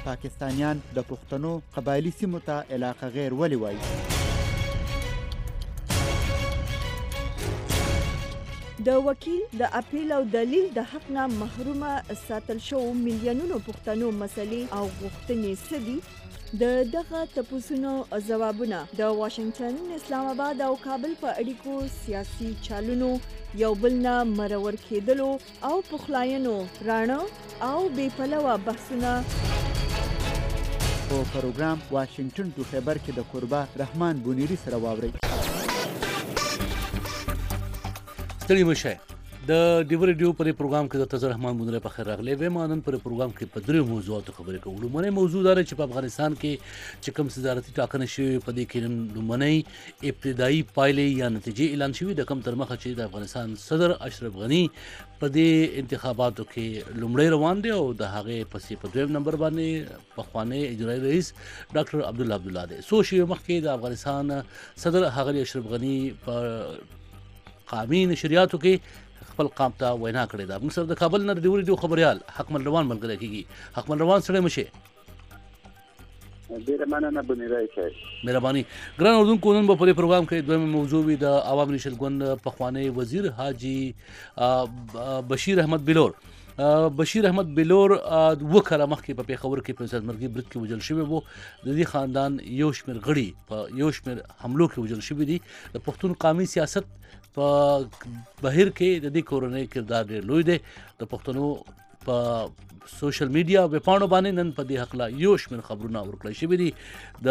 پاکستانیان د پښتنو قبایلي سیمو ته علاقه غیر ولې وایي؟ د وکیل د اپیل او دلیل د حق نه محرومه ساتل شو میلیونونو پښتنو مسلې او غوښتنې څه دي؟ د دغه تپوسونو ځوابونه د واشنگټن، اسلام آباد او کابل په اړیکو سیاسي چالونو یو بل نه مرور کېدلو او پخلاینو راڼه او بې پلوه بحثونه په پروګرام واشنگټن تو خیبر کې د قربا رحمان بونیری سره واورئ. ستړي مشه د ډیو ریډیو پر پروګرام کې د تزر رحمان بونیری په خیر راغلی وې. ما نن پر پروګرام کې په درې موضوعاتو خبرې کوو. لومړی موضوع دا چې په افغانستان کې چې کوم صدارتي ټاکنې شوې په دې کې لومړنۍ ابتدایي پایلې یا نتیجې اعلان شوې د کم تر مخه چې د افغانستان صدر اشرف غني په دې انتخاباتو کې لومړی روان دی او د هغې پسې په دویم نمبر باندې پخوانی اجرایي رئیس ډاکټر عبدالله دی. څو شېبې مخکې د افغانستان صدر ښاغلي اشرف غني په قامي نشریاتو کې خپل قام ته وینا کړې ده. موږ سره د کابل نه د ډیو ریډیو خبریال حکمل روان ملګری کېږي. حکمل روان سړی مشه ډیره مننه بونیری صاحب. مهرباني. ګران اردوونکو، نن به په دې پروګرام کې دویمه موضوع وي د عوامي نشل ګوند پخوانی وزیر حاجي بشیر احمد بلور. بشیر احمد بلور وکړه مخکې په پیښور کې په ځانمرګي برید کې وژل شوی وو. د دې خاندان یو شمېر غړي په یو شمېر حملو کې وژل شوي دي. د پښتون قامي سیاست په بهیر کې د دې کورنۍ کردار ډېر لوی دی. د پښتنو په سوشل میډیا ویبپاڼو باندې نن په دې هکله یو شمېر خبرونه ورکړی شوي دي. د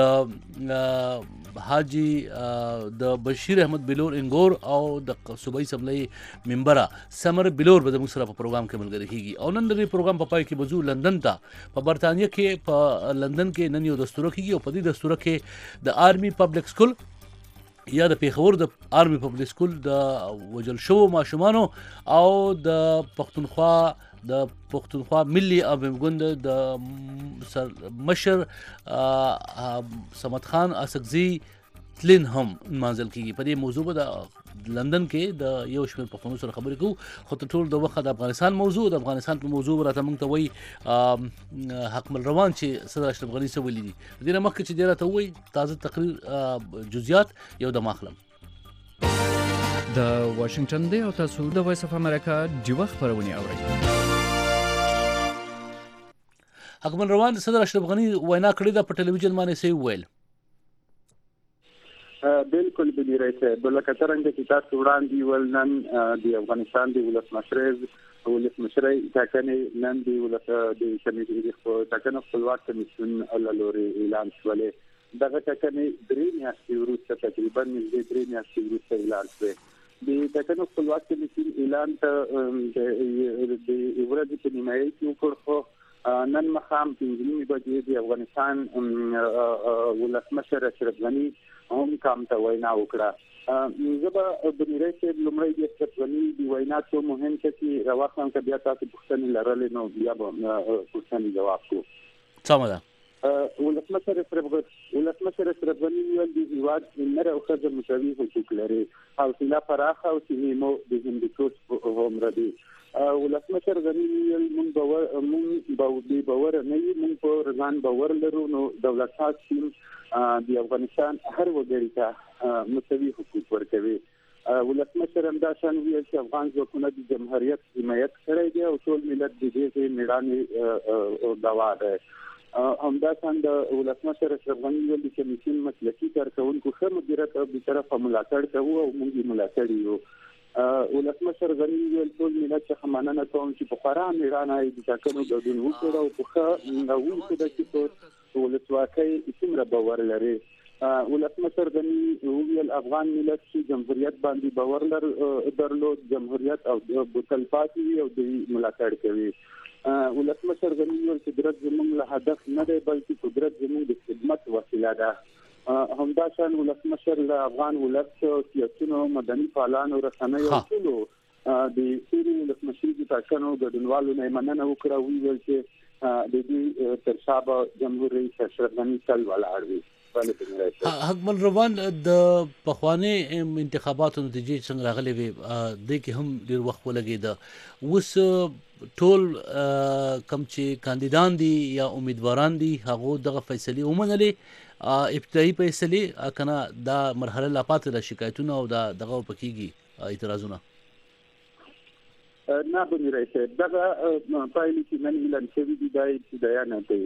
حاجي د بشیر احمد بلور انګور او د صوبایي اسمبلۍ ممبره سمر بلور به زموږ سره په پروګرام کې ملګري کېږي. او نن د دې پروګرام په پای کې به ځو لندن ته. په برطانیه کې په لندن کې نن یو دستوره کېږي او په دې دستوره کې د آرمي پبلک سکول یا د پیښور د آرمي پبلک سکول د وژل شوو ماشومانو او د پښتونخوا ملي عوامي ګوند د مشر صمد خان اسکزي تلین هم منځل کېږي. په دې موضوع به د لندن کې د یو شمېر پښتنو سره خبرې کوو. خو تر ټولو د وخت د افغانستان موضوع په موضوع راته موږ ته وایي حکمل روان چې صدر اشرف غني څه ویلي دي. د دې نه مخکې چې دی راته ووایي تازه تقریر جزئیات یو دم اخلم. د واشنگټن دی او تاسو د وایس اف امریکا ډیوه خبرونه اورئ. حکمل روان صدر اشرف غني وینا کړې ده په ټلویزیون باندې څه ویل؟ بالکل بونیری صاحب، لکه څرنګه چې تاسو وړاندې ول نن د افغانستان د ولسمشرۍ ټاکنې نن د ټاکنو خپلواک کمیسیون له لوري اعلان شولې. دغه ټاکنې درې میاشتې وروسته تقریبا نږدې درې میاشتې وروسته اعلان شوې. د ټاکنو خپلواک کمیسیون اعلان ته د ورځې په نیمایي کې وکړ، خو نن مخام 5 بجې د افغانستان ولسمشر اشرف غني هم قام ته وینا وکړه. زه به بونیری صاحب لومړی د اشرف غني د وینا څو مهم ټکي راواخلم، که بیا تاسو پوښتنې لرلې نو بیا به پوښتنې جواب کړو. سمه ده. ولسمشر اشرف غني ویل د هیواد نر او ښځه مساوي حقوق لري، حوصله پراخه او سیمو د هندوکش هومره دي. ولسمشر غني ویل مونږ باور نه یو، مونږ په ځان باور لرو، نو دولت سازي د افغانستان هر وګړي ته مساوي حقوق ورکوي. ولسمشر همداشان ویل چې افغان ځواکونه د جمهوریت حمایت کړی دی او ټول ملت د دې میړانې دوا ده. همداشان د ولسمشر اشرف غني ویل چې کمیسیون مسلکي کارکونکو ښه مدیریت او بېطرفه ملاتړ کوو او موږ یې ملاتړ یو. ولسمشر غني ویل ټول ملت څخه مننه کوم چې په خورا میړانه یې د ټاکنو ګډون وکړ او په ښه وښوده چې په ولسواکۍ څومره باور لري. ولسمشر غني ویل افغان ملت چې جمهوریت باندې باور درلود، جمهوریت او تلپاتې او د ملاتړ کوي. ولسمشر غني ویل چې قدرت زموږ له هدف نه دی بلکې قدرت زموږ د خدمت وسیله ده. همداشان ولسمشر له افغان ولس سیاسيونو مدني فعالانو رسنیو ټولو د سیري ولسمشرۍ د ټاکنو ګډونوالو نه مننه وکړه. ویل چې د دې تر شا به جمهور رئیس اشرف غني تل ولاړ وي. حکمل روان د پخوانی انتخاباتو نتیجې څنګه راغلي وي د کې هم ډیر وخت ولګید اوس ټول کم چې کاندیدان دي یا امیدواران دي هغه دغه فیصله ومنلې ابتدایي فیصله کنه دا مرحله لا پاتې د شکایتونو او دغه پکېږي اعتراضونه نه بنی راځي دغه پایلې چې نن اعلان شوی دي د ابتدایانه ته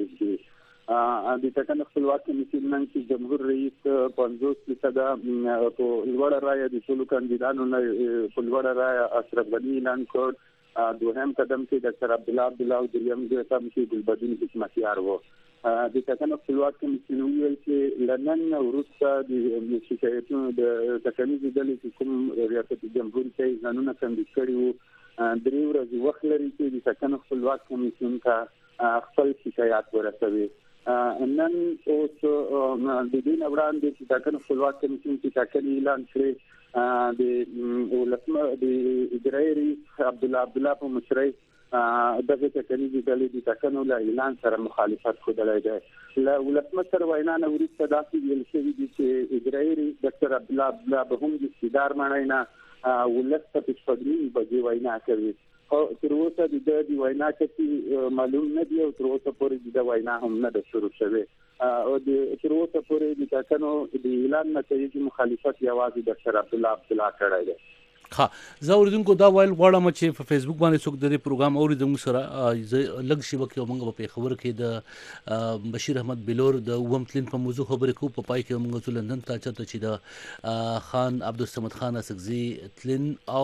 د ټاکنو خپلواک کمیسیون نن چې جمهور رئیس 50% په لوړه رایه د ټولو کاندیدانو نه په لوړه رایه اشرف غنی اعلان کړ دوهم قدم کې ډاکټر عبدالله او دریم قدم کې ګلبدین حکمتیار وو د ټاکنو خپلواک کمیسیون ویل چې لنن وروسته د شکایتونو د ټاکنو ډلې کوم ریاست جمهور ته ځانونه کاندید کړي وو درې ورځې وخت لري چې د ټاکنو خپلواک کمیسیون ته خپل شکایات ورسوي نن اوس د دې نه وړاندې چې ټاکنو خپلواک کمیسیون چې ټاکنې اعلان کړي د ولسمه د اجرایي رئیس عبدالله په مشرۍ دغه ټاکنې ډلې د ټاکنو له اعلان سره مخالفت ښودلی دی له ولسمشر وینا نه وروسته داسې ویل شوي دي چې اجرایي رئیس ډاکټر عبدالله به هم د استدار ماڼۍ نه ولس ته په شپږ بجې وینا کوي او تر اوسه د وینا کې معلوم نه دی او تر اوسه پورې د وینا هم نه ده شروع شوې او تر اوسه پورې د ټاکنو د اعلان نتایج مخالفت یوازې ډاکټر عبدالله کړی دی ها زه اوریدونکو دا ویل غواړم چې په فیسبوک باندې څوک د دې پروګرام اوریدم سره لږ شي وکي موږ په خبر کې د بشیر احمد بلور د ووم تلین په موضوع خبرې کو په پای کې موږ ټول لندن ته چته چې د خان عبدالصمد خان اسقزي تلین او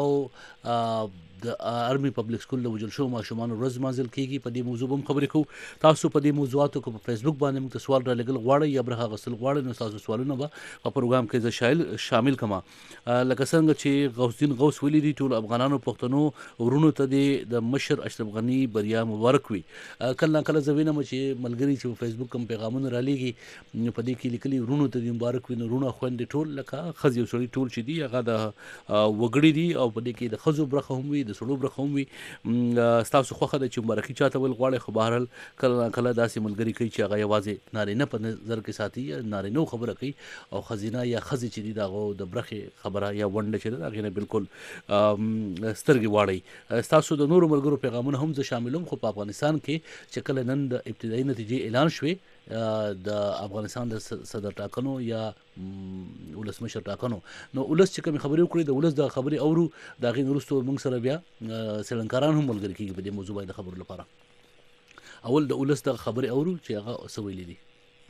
د آرمي پبلک سکول د وجل شو ماشومان ورځ مازل کیږي په دې موضوع هم خبرې کو تاسو په دې موضوعاتو کو په فیسبوک باندې موږ سوال را لګل غواړی یا برخه غسل غواړی نو تاسو سوالونه به په پروګرام کې زه شامل کما لکه څنګه چې غوث الدین غوث ولی دي ټول افغانانو پښتنو ورونو ته د مشر اشرف غنی بریا مبارک وي کله کله زوینه چې ملګری چې په فیسبوک کوم پیغامونه را لېږي په دې کې لیکلي ورونو ته مبارک وي نو ورونه خويندې ټول لکه خزي وسړي ټول چې دي هغه د وګړي دي او په دې کې د خزو برخه هم وي د سړو برخه هم وي تاسو خوخه د چې مبارکي چاته ول غواړي خو بهرل کله داسې ملګری کوي چې هغه یوازې نارینه په نظر کې ساتي نارینه خبره کوي او خزینه یا خزي چې دي دغه د برخه خبره یا ونده چې دا غینه بالکل سترګې واړی تاسو د نورو ملګرو پیغامونه هم زه شاملوم خو په افغانستان کې چې کله نن د ابتدایي نتیجې اعلان شوې د افغانستان د صدر ټاکنو یا ولسمشر ټاکنو نو ولس چې کوم خبرې وکړي د ولس د خبرې اورو دا غي نورستو موږ سره بیا سلنکاران هم ملګری کیږي په دې موضوع باندې خبرو لپاره اول د ولس د خبرې اورو چې هغه سویل دي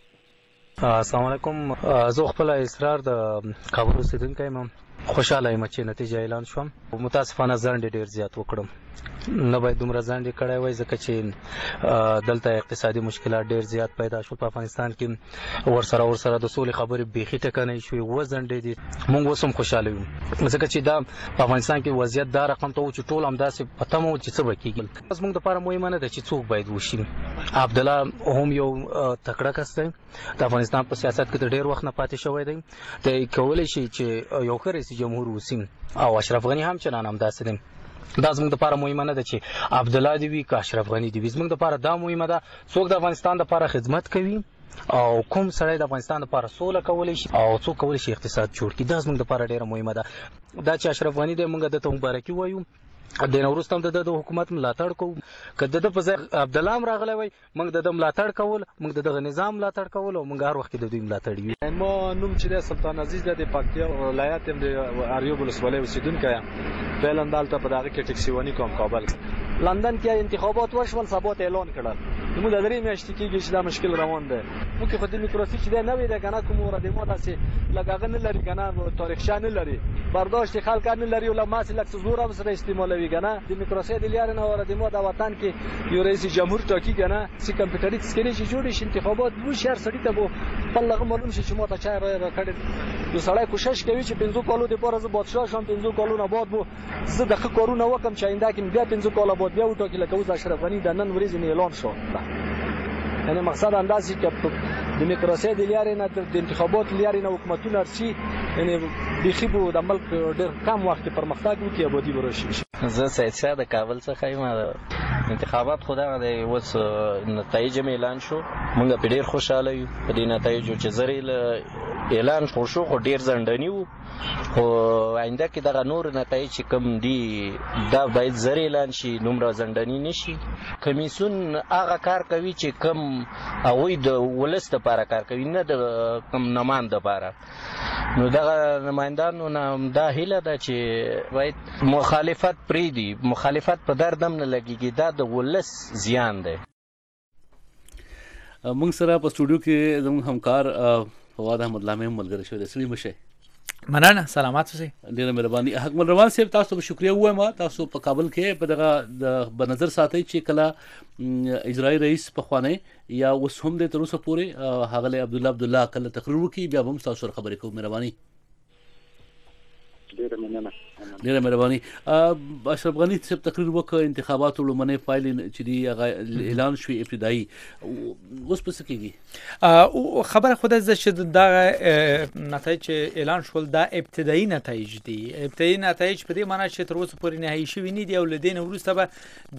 السلام علیکم زه خپل اصرار د خبرو سیدونکو یم خوشاله یم چې نتیجه اعلان شوم متاسفانه ځان ډیر زیات وکړم نه باید دومره ځان ډیر کړای وای ځکه چې دلته اقتصادي مشکلات ډیر زیات پیدا شول په افغانستان کې ورسره د سولې خبرې بیخي ټکنۍ شوې وزن دي موږ وسم خوشاله یو ځکه چې دا په افغانستان کې وضعیت دا رقم ته و چې ټول همداسې پته مو چې څه به کېږي بس موږ دپاره مهمه نه ده چې څوک باید وشي عبدالله هم یو تکړه کس دی د افغانستان په سیاست کې ډیر وخت نه پاتې شوی دی ته کولی شي چې یو ښه رئیس جمهور وسي او اشرف غني هم چنان همداسې دی دا زموږ لپاره مهمه نه ده چې عبدالله دی وي که اشرف غني دی وي زموږ لپاره دا مهمه ده څوک د افغانستان لپاره خدمت کوي او کوم سړی د افغانستان لپاره سوله کولی شي او څوک کولی شي اقتصاد جوړ کړي دا زموږ لپاره ډیره مهمه ده دا چې اشرف غني دی موږ دته مبارکي وایو د نوروز تم د حکومت ملاتړ کوو که د په ځای عبدالله هم راغلی وای موږ د ملاتړ کول موږ د دغه نظام ملاتړ کول او موږ هر وخت د دوی ملاتړ یو ما نوم چې د سلطان عزیز د پکتیا ولایت د اریوب ولسوالۍ اوسیدونکی یم فعلا دلته په دغه کې ټکسي ونی کوم کابل لندن کې انتخابات وشول سبا اعلان کړل موږ د درې میاشتې کېږي چې دا مشکل روان دی موږ خو دیموکراسي چې دی نه وي دی که نه کوم ورته ما داسې لږ هغه نه لري که نه تاریخچه نه لري برداشت خلک نه لري او له ماسې لږ څه زور هم سره استعمالوي که نه دیموکراسي د لارې نه ورته ما د وطن کې یو رئیس جمهور ټاکي که نه چې کمپیوټري سکرین چې جوړې شي انتخابات وشي هر سړي ته به خپل هغه معلوم شي چې ما ته چا رایه راکړې یو سړی کوشش کوي چې 5 کالو دپاره زه بادشاه شم 5 کالونه بعد به زه د ښه کارونه وکړم چې آینده کې بیا 5 کاله بعد بیا وټاکي لکه اوس اشرف غني د نن ورځې نه اعلان شو یعنی مقصد اندازې چې دیموکراسي د لارې نه د انتخابات لارې نه حکومتونه رسي یعنی بیخي به د ملک ډېر کم وخت کې پرمختګ وکړي آبادي به راشي زه سید شاه د کابل څخه یم. انتخابات خو دغه دی، اوس نتایج هم اعلان شو، موږ پرې ډېر خوشحاله یو په دې نتایجو چې زر اعلان شو خو ډېر ځنډني وو، خو آینده کې دغه نور نتایج چې کوم دي دا باید زر اعلان شي، دومره ځنډني نه شي. کمیسیون هغه کار کوي چې کوم هغوی د ولس دپاره کار کوي، نه د کوم نماند دپاره. نو دغه نمایندانو نه دا هیله ده چې باید مخالفت پرېږدي، مخالفت په درد هم نه لګېږي، دا د ولس زیان دی. موږ سره په سټوډیو کې زموږ همکار فواد احمد لامي هم ملګری شوی دی. سړي مشه مننه، سلامات اوسئ. ډېره مهرباني. حکمل روان صاحب تاسو ته شکریه ووایم. تاسو په کابل کې په دغه په نظر ساتئ چې کله اجرایي رئیس پخوانی یا اوس هم دی تر اوسه پورې ښاغلی عبدالله کله تقریر وکړي بیا به هم تاسو سره خبرې کوو. مهرباني. ډېره مننه. ډېره مهرباني. اشرف غني صاحب تقریر وکړ، انتخاباتو لومړنۍ پایلې چې دي هغه اعلان شوې ابتدایي، اوس په څه کېږي؟ خبره خو ده چې دغه نتایج چې اعلان شول دا ابتدایي نتایج دي. ابتدایي نتایج په دې معنی چې تر اوسه پورې نهایي شوي نه دي، او له دې نه وروسته به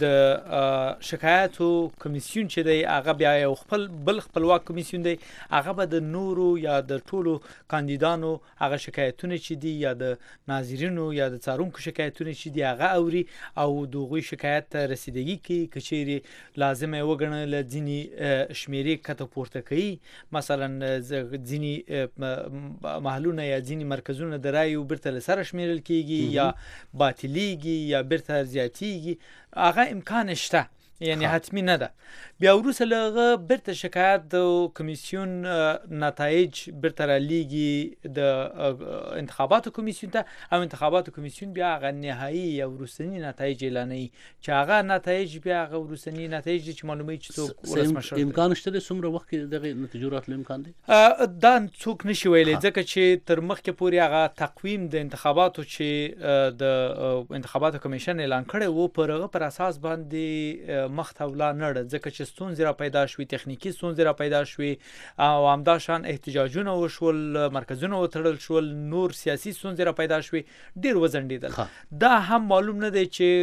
د شکایاتو کمیسیون چې دی هغه بیا یو بل خپلواک کمیسیون دی، هغه به د نورو یا د ټولو کاندیدانو هغه شکایتونه چې دي یا د ناظرینو یا د څارونکو شکایتونه چې دي هغه اوري او د هغوی شکایت ته رسیدګي کوي. که چیرې لازمه یې وګڼله ځینې شمېرې کته پورته کوي، مثلا ځینې محلونه یا ځینې مرکزونه د رایو بیرته له سره شمېرل کېږي یا باطلیږي یا بیرته زیاتیږي، هغه امکان شته، یعنی حتمی نه ده. بیا وروسته له هغه بیرته شکایت د کمیسیون نتایج بیرته رالیږي د انتخاباتو کمیسیون ته، او انتخاباتو کمیسیون بیا هغه نهایي یا وروستني نتایج اعلانوي چې هغه نتایج بیا هغه وروستني نتایج دي چې معلوموي چې څوک ولسمشر. امکان شته د څومره وخت کې دغه نتیجو راتلو امکان دی؟ دا څوک نشي ویلی، ځکه چې تر مخکې پورې هغه تقویم د انتخاباتو چې د انتخاباتو کمیشن اعلان کړی و پر هغه پر اساس باندې مخ ته ولا نړه، ځکه چې ستونزې را پیدا شوې، تخنیکي ستونزې را پیدا شوې او همدا شان احتجاجونه وشول، مرکزونه وتړل شول، نور سیاسي ستونزې را پیدا شوې، ډېر وځنډېدل. دا هم معلوم نه دی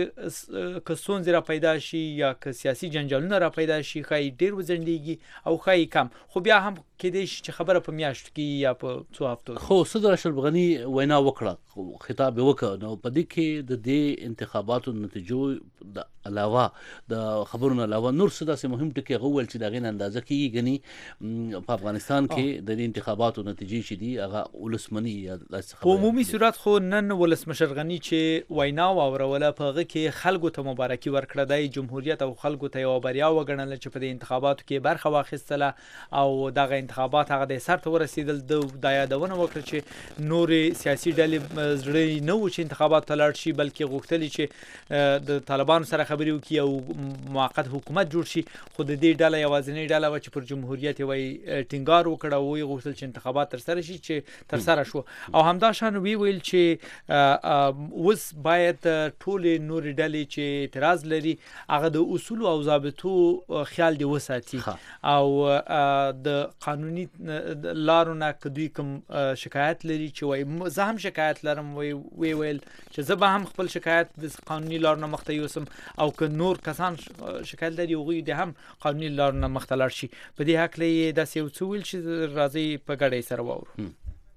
چې که ستونزې را پیدا شي یا که سیاسي جنجالونه را پیدا شي ښایي ډېر وځنډېږي او ښایي کم، خو بیا هم کېدای شي چې خبره په میاشتو کې یا په څو هفتو. خو صدر اشرف غني وینا وکړه، خطاب یې وکړ، نو په دې کې د دې انتخاباتو نتیجو د علاوه د خبرونو علاوه نور څه داسې مهم ټکي هغه وویل چې د هغې نه اندازه کېږي ګني په افغانستان کې د دې انتخاباتو نتیجې چې دي هغه ولسمني یا داسې په عمومي صورت خو نن ولسمشر غني چې وینا واوروله په هغه کې خلکو ته مبارکي ورکړه، د جمهوریت او خلکو ته یوه بریا وګڼله چې په دې انتخاباتو کې برخه واخیستله او دغه انتخابات هغه د سر ته ورسېدل. دا یادونه وکړه چې نورې سیاسي ډلې زړه نه و چې انتخابات ته لاړ شي، بلکې غوښتلي چې د طالبانو سره خبرې وکړي او موقت حکومت جوړ شي، خو د دې ډله یوازینۍ ډله وه چې پر جمهوریت یې ټینګار وکړ او ویې غوښتل چې انتخابات ترسره شي، چې ترسره شو. او همدا شان وی ویل چې اوس باید ټولې نورې ډلې چې اعتراض لري هغه د اصولو او ضابطو خیال دې وساتي او د قانوني لارو نه که دوی کوم شکایت لري چې وایي زه هم شکایت لرم، وی ویل چې زه به هم خپل شکایت د قانوني لارو نه مخته یوسم، او که نور کسان شکایت لري هغوی د هم قانوني لارو نه مخته لاړ شي. په دې هکله یې داسې یو څه ویل چې راځئ په ګډه یې سره واورو.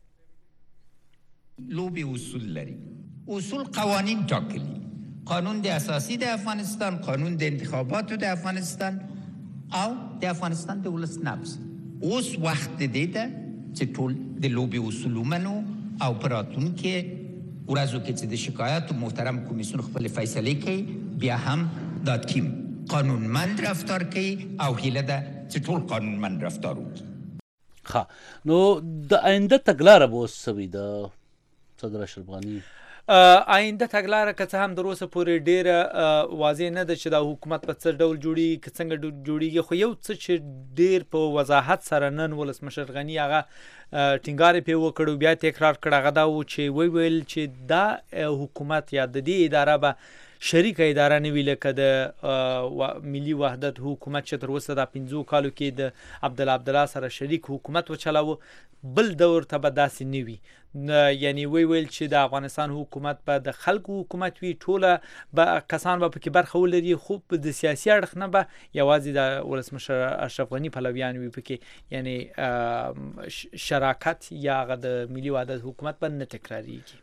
لوبې اصول لري، اصول قوانین ټاکلي، قانون د اساسی د افغانستان، قانون د انتخاباتو د افغانستان او د افغانستان د ولس نبض. اوس وخت دی ده چې ټول د لوبې اصول ومنو او په راتلونکي ورځو کې چې د شکایاتو محترم کمیسیون خپل فیصلې کوي بیا هم دا ټیم قانونمند رفتار کوي او هیله ده چې ټول قانونمند رفتار وکړي. نو د آینده تګلاره به اوس څه وي د صدر اشرف غني؟ آینده تګلاره که څه هم تر اوسه پورې ډېره واضح نه ده چې دا حکومت په څه ډول جوړېږي، که څنګه جوړېږي، خو یو څه چې ډېر په وضاحت سره نن ولسمشر غني هغه ټینګار یې پرې وکړ او بیا تکرار کړ، هغه دا و چې ویل چې دا حکومت یا د دې اداره به شریک اداره نه وی لکه د ملي وحدت حکومت چې تر اوسه د 15 کالو کې د عبدالله سره شریک حکومت وچلاوه بل دور ته به داسې نه وي. یعنی ویل چې د افغانستان حکومت به د خلکو حکومت وي، ټوله به کسان به پکې برخه ولري، خو د سیاسي اړخ نه به یوازې د ولسمشر اشرف غني پلویان وي پکې، یعنی شراکت یا هغه د ملي وحدت حکومت به نه تکراریږي.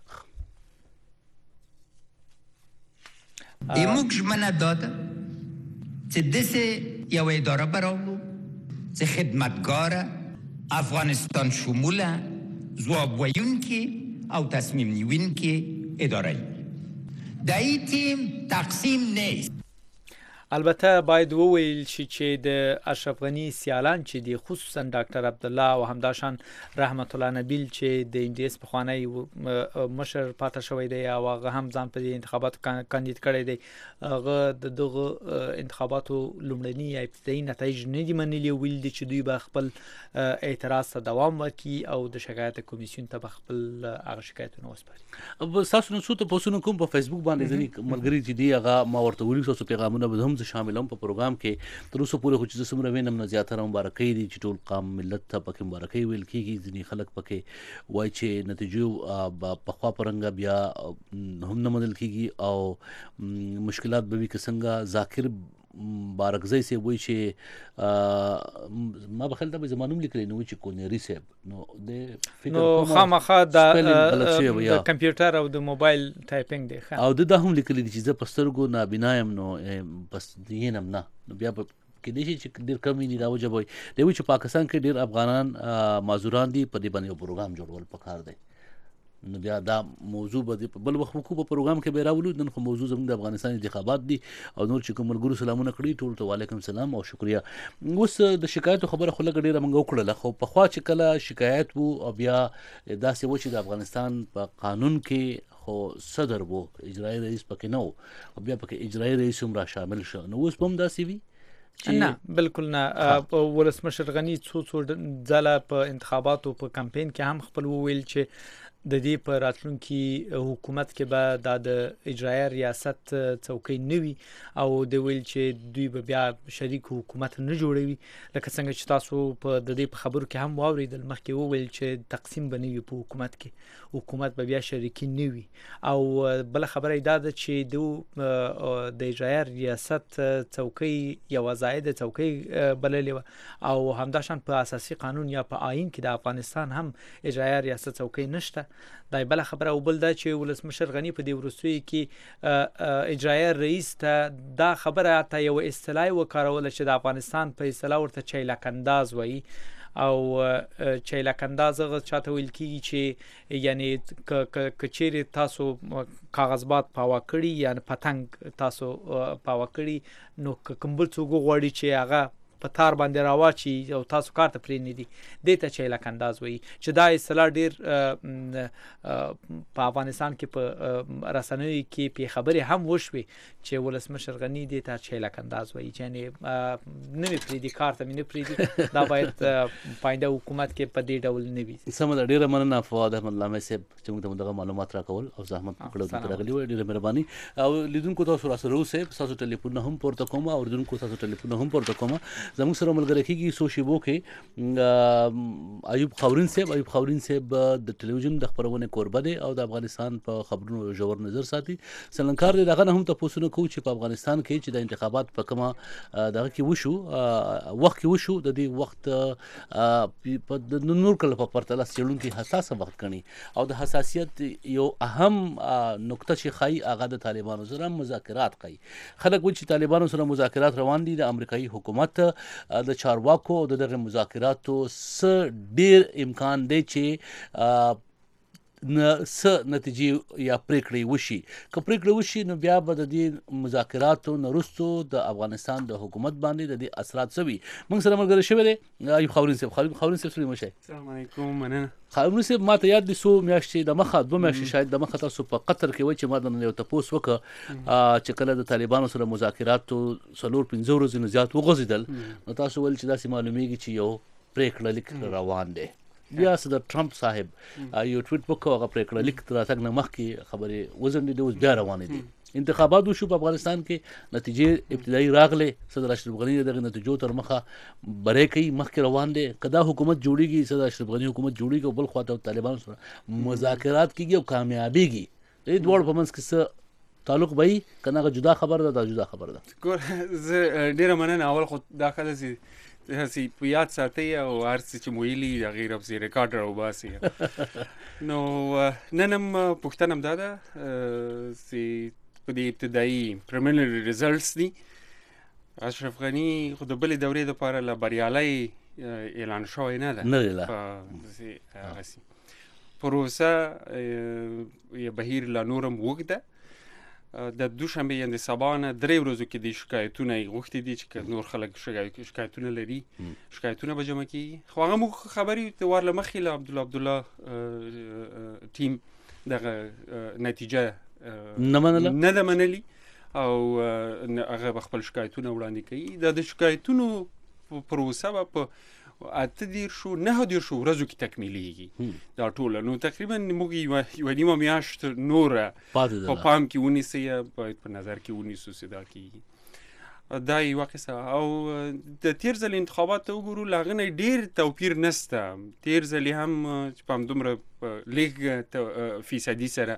موږ ژمنه داده چې داسې یوه اداره به راوړو چې خدمتګاره، افغانستان شموله، ځواب ویونکي او تصمیم نیونکي اداره ای. د این تیم تقسیم نیست. البته باید وویل شي چې د اشرف غني سیالان چې دي، خصوصا ډاکټر عبدالله او همداشان رحمت الله نبیل چې د NDS پخوانی مشر پاتې شوی دی او هغه هم ځان په انتخاباتو کاندید کړی دی، هغه د دغه انتخاباتو لومړني یا ابتدایي نتایج نه دي منلي، ویل دي چې دوی به خپل اعتراض ته دوام ورکړي او د شکایت کمیسیون ته به خپل هغه شکایتونه وسپاري. अब تاسو نو څه ته پوسونه کوم په فیسبوک باندې ځنی ملګری چې دی هغه ما ورته ویل تاسو پیغامونه به هم شاملوم په پروګرام کې. تر اوسه پورې خو چې سمره وینم نه زیاتره مبارکۍ دي چې ټول قام ملت ته پکې مبارکۍ ویل کېږي. ځینې خلک پکې وایي چې نتیجو په خوا پرنګه بیا هم نه منل کېږي او مشکلات به وي که څنګه. ذاکر بارکزی صاحب وایي چې ما به خیال ته به زمانوم لیکلی نو چې کونیري صاحب نو د خامخا د کمپیوټر او د موبایل ټایپینګ دی او دا هم لیکلی دي چې زه په سترګو نابینا یم نو بس دینم نه نو بیا به کېدای شي چې ډېر کم یې دا وجه وایي دی وایي چې پاکستان کې ډېر افغانان معذوران دي، په دې باندې یو پروګرام جوړول پکار دی. نو بیا دا موضوع به بل وخت په پروګرام کې به راولو. نن خو موضوع زموږ د افغانستان انتخابات دي او نور چې کوم ملګرو سلامونه کړي ټول ته وعلیکم سلام او شکریا. اوس د شکایتو خبره خو لږ ډېره موږ وکړله، خو پخوا چې کله شکایت وو او بیا داسې و چې د افغانستان په قانون کې خو صدر وو، اجرایي رئیس پکې نه و او بیا پکې اجرایي رئیس هم را شامل شو. نو اوس به هم داسې وي؟ نه بالکل نه. ولسمشر غني څو ځله په انتخاباتو په کمپین کې هم خپل وویل چې د دې په راتلونکي حکومت کې به د اجرایي ریاست څوکۍ نه وي او د ویل چې دوی به بیا شریک حکومت نه جوړوي. لکه څنګه چې تاسو په د دې په خبرو کې هم واوریدل، مخکې وویل چې تقسیم به نه وي په حکومت کې، حکومت به بیا شریکي نه وي. او بل خبره دا ده چې د اجرایي ریاست څوکۍ یو زائده څوکۍ بللې و او همداشان په اساسي قانون یا په آئین کې د افغانستان هم اجرایي ریاست څوکۍ نشته. دا بل خبره او بل دا چې ولسمشر غني په دې وروستیو کې اجرایي رئیس ته دا خبره ته یو اصطلاح وکاروله چې د افغانستان په اصطلاح ورته چیلک انداز وایي او چیلک انداز هغه چاته ویل کېږي چې یعنی کچېرې تاسو کاغذبات پاوا کړي یا پتنګ تاسو پاوا کړي نو کوم بل څوک غواړي چې هغه په تار باندې راواچي او تاسو کار ته پرې نه دي، دې ته چیلک انداز وایي. چې دا اصطلاح ډېر په افغانستان کې په رسنیو کې په خبرې هم وشوي چې ولسمشر غني دې ته چیلک انداز وایي، چې یعنی نه مې پرېږدي کار ته مې نه پرېږدي. دا باید پاینده حکومت کې په دې ډول نه وي. سمه ده، ډېره مننه فواد احمد لامي صاحب چې موږ ته دغه معلومات راکول او زحمت وکړو دلته راغلي وای. ډېره مهرباني. او لیدونکو تاسو راسره اوسئ، تاسو ټلیفون هم پورته کوم او لیدونکو تاسو ټلیفون هم پورته کوم. زموږ سره ملګری کېږي څو شیبو کې ایوب خاورین صاحب د ټلویزیون د خبرونې کوربه دی او د افغانستان په خبرونو ژور نظر ساتي. سلنکار دی دغه نه هم تاسو نه کوو چې په افغانستان کې چې د انتخابات په کومه دغه کې وشو وخت کې وشو د دې وخت په نور کله په پرتله سیړونکو حساسه وخت کړي او د حساسیت یو اهم نقطه چې خای هغه د طالبانو سره مذاکرات کوي. خلک وایي چې طالبانو سره مذاکرات روان دي، د امریکایي حکومت د چارواکو او دغه مذاکراتو څه ډیر امکان دی چې څه نتیجې یا پریکړې وشي. که پریکړې وشي نو بیا به د دې مذاکراتو نه وروستو د افغانستان د حکومت باندې د دې اثرات څه وي. موږ سره ملګری شوی دی ایوب خاورین صاحب. سلام علیکم. السلام علیکم. مننه. خاورین صاحب ما ته یاد دي څو میاشتې د مخه 2 میاشتې شاید د مخه تاسو په قطر کې وای چې ما د یو تپوس وکړه چې کله د طالبانو سره مذاکراتو 4-5 ورځې نه زیات وغځیدل نو تاسو ول چې داسې معلومیږي چې یو پریکړه لیک روان دی. بیا صدر ټرمپ صاحب یو ټویټ وکړ، هغه پریکړه لیک تر تاسو نه مخکې خبرې وزن دي اوس بیا روانې دي. انتخابات وشو په افغانستان کې نتیجې ابتدایي راغلې صدر اشرف غنی دغه نتیجو تر مخه بری کوي مخکې روان دي کدا حکومت جوړیږي صدر اشرف غنی حکومت جوړیږي او بل خواته طالبان سره مذاکرات کیږي او کامیابیږي دې دوړ په منځ کې څه تعلق وي کنه جدا خبر ده دا جدا خبر ده ګور زه ډیره مننه اول خو دا کله هسي په یاد ساتي او هر څه چې مویلي غیر افزي ریکارډر او باسي نو نن هم پوښتنه هم دا ده چې په دې ابتدایي پریلیمینري ریزلټس دي اشرف غنی خو د بلې دورې دپاره لا بریالی اعلان شوی نه ده پروسه یې بهیر لا نورم اوږده د دوشنبه یعنې سبا نه 3 ورځو کې د شکایتونه یې غوښتي دي چې نور خلک شکایتونه لري شکایتونه به جمع کیږي خو هغه موږ خبرې د ور له مخکې له عبدالله ټیم دغه نتیجه نه ده منلي او هغه خپل شکایتونه وړاندې کوي د شکایتونو پروسه به په 8 ورځو کې تکمیلیږي دا ټوله نو تقریبا موږ یوه نیمه میاشت نوره په پام کې ونیسئ باید په نظر کې ونیسو چې دا کیږي دا یوه قصه او د تیر ځل انتخابات ته وګورو له هغه نه ډېر توپیر نشته تیر ځل یې هم چې په همدومره لږ فیصدي سره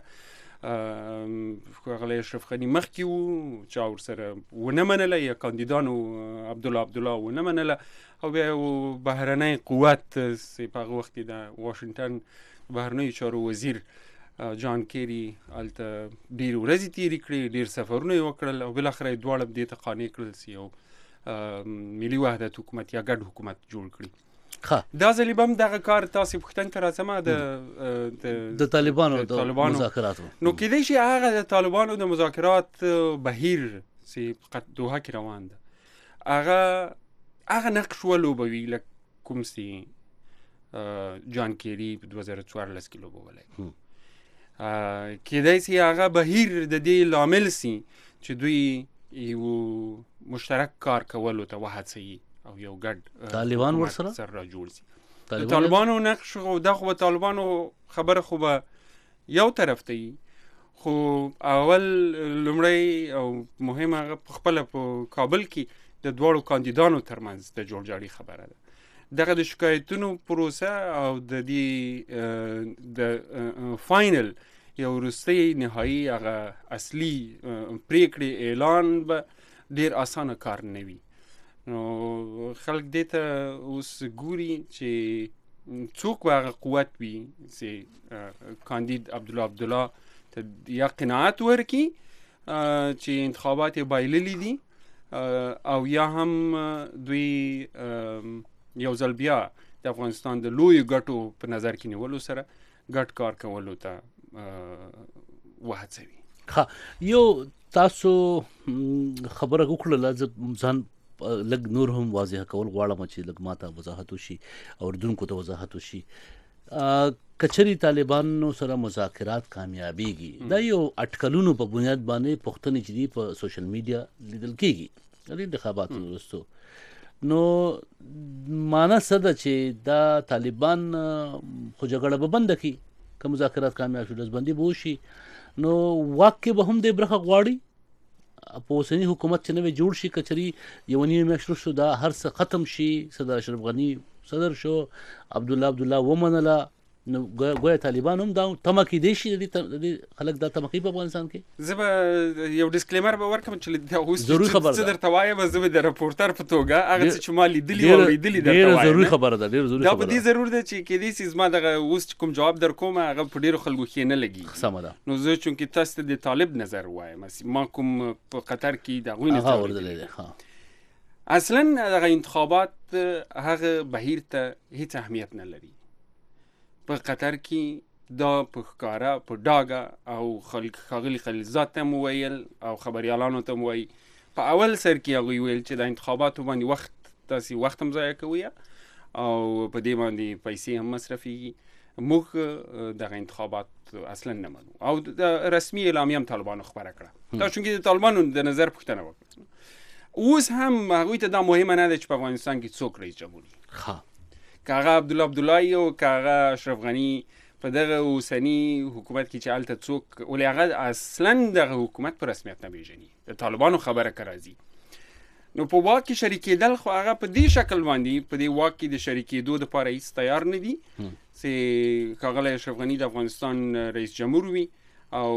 غلی اشرف غنی مخکې و چا ورسره ونه منله یا کاندیدانو عبدالله ونه منله او بیا یو بهرنی قوت چې په هغه وخت کې د واشنګټن بهرنیو چارو وزیر جان کیری هلته ډېرې ورځې تېرې کړې ډېر سفرونه یې وکړل او بالاخره یې دواړه دې ته قانع کړل چې یو ملي وحدت حکومت یا ګډ حکومت جوړ کړي دا ځلې به هم دغه کار تاسې پوښتنې ته راځم د طالبانو د مذاکراتو نو کیدای شي هغه د طالبانو د مذاکرات بهیر چې دوحه کې روان ده هغه نقش ولوبوي لکه کوم چې جان کیری په 2014 کې لوبولی کیدای شي هغه بهیر د دې لامل سي چې دوی یو مشترک کار کولو ته وهڅوي او یو ګډ طالبان ورسره را جوړ شي د طالبانو نقش خو دا خو طالبانو خبره خو به یو طرف ته خو اول لومړی او مهم هغه خپله په کابل کې د دواړو کاندیدانو ترمنځ د جوړجاړي خبره ده دغه د شکایتونو پروسه او د دې د فاینل یو وروستی نهایي هغه اصلي پریکړې اعلان به ډېر اسانه کار نه وي نو خلک دې ته اوس ګوري چې څوک به هغه قوت وي چې کاندید عبدالله ته یا قناعت ورکړي چې انتخابات یې بایللي دي او یا هم دوی یو ځل بیا د افغانستان د لویو ګټو په نظر کې نیولو سره ګډ کار کولو ته وهڅوي یو تاسو خبره وکړله ځان لږ نور هم واضح کول غواړم چې لږ ماته وضاحت وشي او اردوونکو ته وضاحت وشي کچري طالبانو سره مذاکرات کامیابیږي دا یو اټکلونو په بنیاد باندې پښتنې چې دی په سوشل میډیا لیدل کیږي د انتخاباتو وروسته نو معنا څه ده چې دا طالبان خو جګړه به بنده کړي که مذاکرات کامیاب شي ډزبندي به وشي نو واک کې به هم دې برخه غواړي په اوسني حکومت چې نوی جوړ شي کچري یو نیمه میاشت وروسته دا هر څه ختم شي صدر اشرف غنی صدر شو عبدالله ومنله نو ګویا طالبان هم دا تمه کیدای شي د خلک دا تمه کوي په افغانستان کې زه به یو ډسکلیمر به ورکړم چې دا اوس څه درته وایم زه به د رپورټر په توګه هغه څه چې ما لیدلي او اورېدلي درته وایم ضروري خبره ده ډېر ضروري دا په دې ضرور ده چې کیدای شي زما دغه اوس کوم جواب در کوم هغه په ډېرو خلکو ښې نه لګي سمه ده نو زه چونکې تاسو ته د طالب نظر وایم ما کوم په قطر کې د هغوی نظر اصلا دغه انتخابات هغه بهیر ته هیڅ اهمیت نه لري په قطر کې دا په ښکاره په ډاګه او ښاغلي خلیلزاد ته مو ویل او خبریالانو ته مو وایي په اول سر کې هغوی ویل چې د انتخاباتو باندې تاسې وخت هم ضایع کوئ او په دې باندې پیسې هم مصرفېږي موږ دغه انتخابات اصلا نه منو او د رسمي اعلامیه هم طالبانو خپره کړه دا چونکې د طالبانو د نظر پوښتنه وکړه اوس هم هغوی ته دا مهمه نه ده چې په افغانستان کې څوک رئیس جمهور وي که هغه عبدالله او که هغه اشرف غنی په دغه اوسني حکومت کې چې هلته څوک ولې هغه اصلا دغه حکومت په رسمیت نه پیژني د طالبانو خبره که راځي نو په واک کې شریکېدل خو هغه په دې شکل باندې په دې واک کې د شریکېدو دپاره هېڅ تیار نه دي چې ښاغلی اشرف غني د افغانستان رئیس جمهور وي او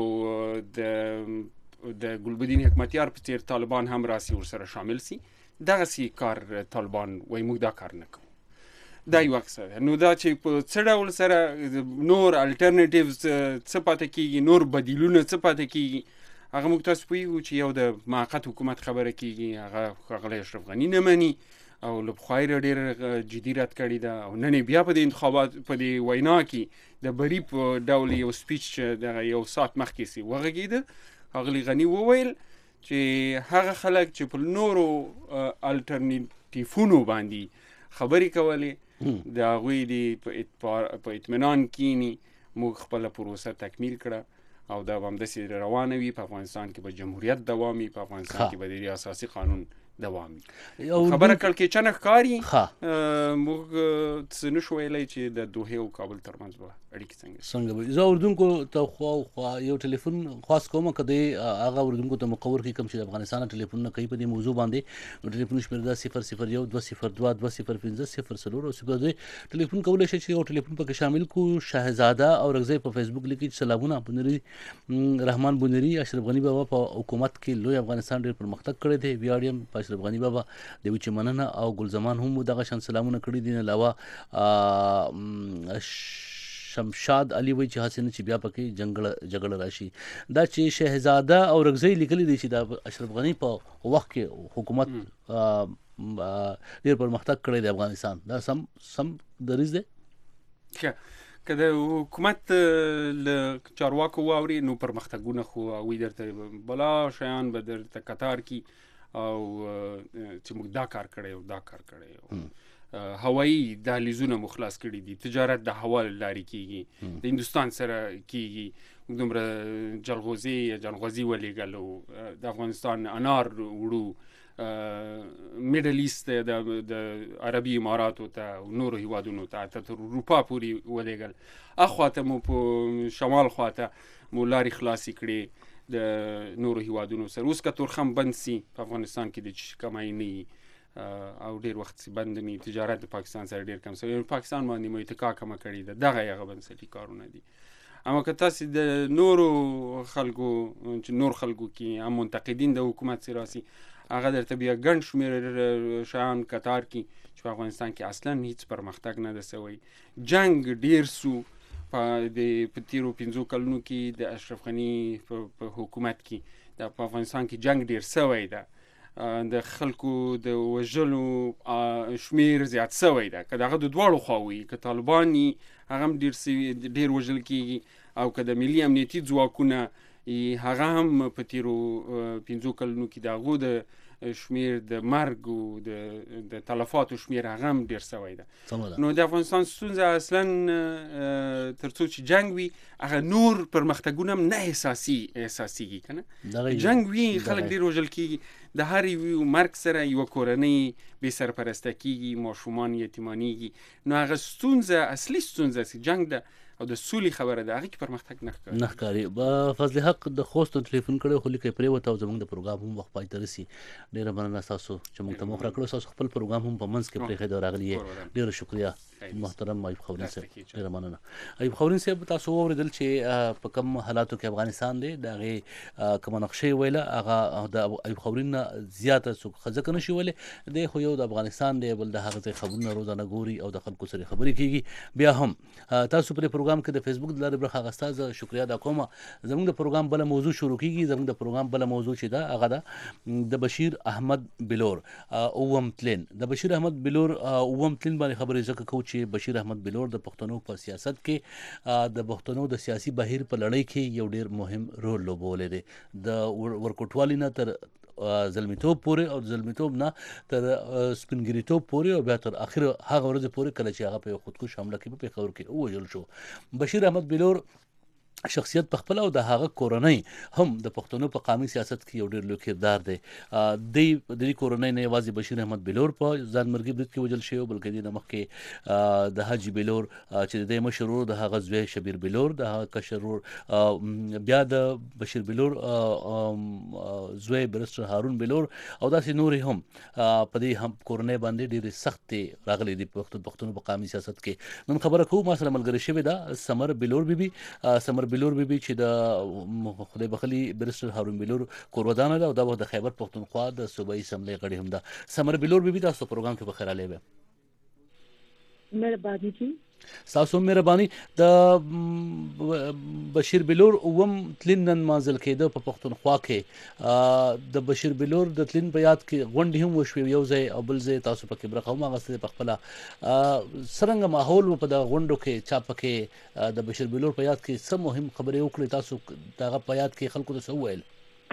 د ګلبدین حکمتیار په څېر طالبان هم راسي ورسره شامل سي دغسې کار طالبان وایي موږ دا کار نه کوو دا یو قصه ده نو دا چې په څه ډول سره نور الټرنیټیوز څه پاتې کېږي نور بدیلونه څه پاتې کېږي هغه موږ تاسو پوهېږو چې یو د موقت حکومت خبره کېږي هغه ښاغلی اشرف غني نه مني او له پخوا یې ډېر جدي رد کړې ده او نن یې بیا په دې انتخابات په دې وینا کې د بري په ډول یو سپیچ دغه یو ساعت مخکې سي وغږېده ښاغلي غني وویل چې هغه خلک چې په نورو الټرنیټیفونو باندې خبرې کولې د هغوی د په اطمینان کینی موږ خپله پروسه تکمیل کړه او دا به همداسې روانه وي په افغانستان کې به جمهوریت دوام وي په افغانستان کې به د اساسي قانون دوام وي خبره کړکېچنه ښکاري موږ څه نشو ویلی چې د دوحې او کابل ترمنځ به اړیکې څنګه به زه اردوونکو ته خوا یو ټلیفون خواست کوم که دی هغه اردوونکو ته مقور کړي کوم چې د افغانستان ټلیفونونه کوي په دې موضوع باندې نو ټلیفون شمېر ده 001 202 205 0 0 2 ټلیفون کولی شي چې یو ټلیفون پکې شامل کړو شهزاده او رغزی په فیسبوک لیکي چې سلامونه بنري رحمان بنري اشرف غني بابا په حکومت کې لوی افغانستان ډېر پرمختګ کړی دی ویاړ یم په اشرف غني بابا د وچې مننه او ګلزمان هم دغه شان سلامونه کړي دي نه علاوه شمشاد علي وایي چې هسې نه چې بیا پکې جګړه راشي دا چې شهزاده او رغزی لیکلي دي چې د اشرف غني په وخت کې حکومت ډېر پرمختګ کړی دی افغانستان دا سم دریځ دی که د حکومت له چارواکو واوري نو پرمختګونه خو هغوی درته بلا شیان به درته کتار کی او چې موږ دا کار کړی او دا کار کړی هوایی دهلیزونه مو خلاص کړي دي تجارت د هوا لارې کېږي د هندوستان سره کېږي موږ دومره جلغوزي ولېږل او د افغانستان انار وړو میډل ایست د عربي اماراتو ته او نورو هیوادونو ته تر اروپا پورې ولېږل اخواته مو په شمال خواته مو لارې خلاصې کړې د نورو هیوادونو سره اوس که تورخم بند سي په افغانستان کې د کمای نه او ډېر وخت بند نی تجارت د پاکستان سره ډېر کم شوی پاکستان باندې مو اتکا کمه کړې ده دغه هغه بنسټي کارونه دي اما که تاسو د نورو خلکو چې نور خلکو کې هم منتقدین د حکومت سره راسي هغه درته بیا ګڼ شمېر شیان کتار کی چې په افغانستان کې اصلا هیڅ پرمختګ نه ده سوی جنگ ډېر سو په تیرو 15 کلونو کې د اشرف غني په حکومت کې په افغانستان کې جنگ ډېر سوی ده د خلکو د وژلو شمیر زیات سوی ده که دغه د دواړو خواوي که طالبان هغه هم ډېر وژل کېږي او که د ملي امنیتي ځواکونه هغه هم په تیرو 15 کلونو کې د هغو د شمیر د مرګ او د تلفاتو شمیر هغه هم ډېر سوی ده نو د افغانستان ستونزه اصلا تر څو چې جنگ وي هغه نور پرمختګونه هم نه احساسیږي که نه جنگ وي خلک ډېر وژل کېږي د هر یو مرګ سره یوه کورنۍ بې سرپرسته کېږي ماشومان یتیمانېږي نو هغه ستونزه اصلي ستونزه چې جنگ ده او د سولې خبره ده هغې کې پرمختګ نه ښکاري فضل حق د خوست ټلیفون کړی خو لیکه پرېوته او زموږ د پروګرام هم وخت پای ته رسي ډېره مننه ستاسو چې موږ ته موخه راکړو ستاسو خپل پروګرام هم په منځ کې پرېښی راغلی یې ډېره شکریه محترم ایوب خاورین صاحب ډېره مننه ایوب خاورین صاحب تاسو واورېدل چې په کوم حالاتو کې افغانستان دی د هغې کومه نقشې ویله هغه د ایوب خاورین نه زیاته څوک ځکه نشي ویلی دی خو یو د افغانستان دی بل د هغه ځای خبرونه روزانه ګوري او د خلکو سره خبرې کېږي بیا هم تاسو پرې پروګرام کې د فیسبوک د لارې برخه اخیسته زه شکریه ادا کوم زموږ د پروګرام بله موضوع شروع کېږي زموږ د پروګرام بله موضوع چې ده هغه ده د بشیر احمد بلور اووم تلین د بشیر احمد بلور اووم تلین باندې خبرې ځکه کوو چې بشیر احمد بلور د پښتنو په سیاست کې د پښتنو د سیاسي بهیر په لړۍ کې یو ډېر مهم رول لوبولی دی د ورکوټوالي نه تر زلمیتوب پورې او زلمیتوب نه تر سپینګریتوب پورې او بیا تر اخر هغه ورځې پورې کله چې هغه په خودکش حمله کې په پېښور کې ووژل شو بشیر احمد بلور شخصیت په خپل او د هغه کورنۍ هم د پښتنو په قومي سیاست کې یو ډېر لوی کردار دی. د دې کورنۍ نه یوازې بشیر احمد بلور په ځانمرګي برید کې وژل شوی بلکې د مخکې د حاجي بلور چې د مشر ورور د هغه زوی شبیر بلور د هغه کشر ورور بیا د بشیر بلور زوی برستر هارون بلور او داسې نورې هم په دې هم کورنۍ باندې ډېرې سختې راغلي دي پښتنو په قومي سیاست کې. نن خبره کوو ما سره ملګرې شوې ده سمر بلور بیبي. سمر بلور بیبي چې د خدای بخلي برستر هارون بلور کورودانه ده او دا د خیبر پښتونخوا د صوبایي اسمبلی غړي هم ده. سمر بلور بیبي تاسو پروګرام کې بخیر راغلی. مهرباني جی تاسو مهرباني. د بشیر بلور اوم تلین نن مازل کېده په پښتونخوا کې د بشیر بلور د تلین په یاد کې غونډې هم وشوې یو ځای او بل ځای تاسو پکې برخه هم اخیستې په خپله. څرنګه ماحول په دغه غونډو کې چا پکې د بشیر بلور په یاد کې څه مهم خبرې وکړې تاسو دغه په یاد کې خلکو ته څه وویل؟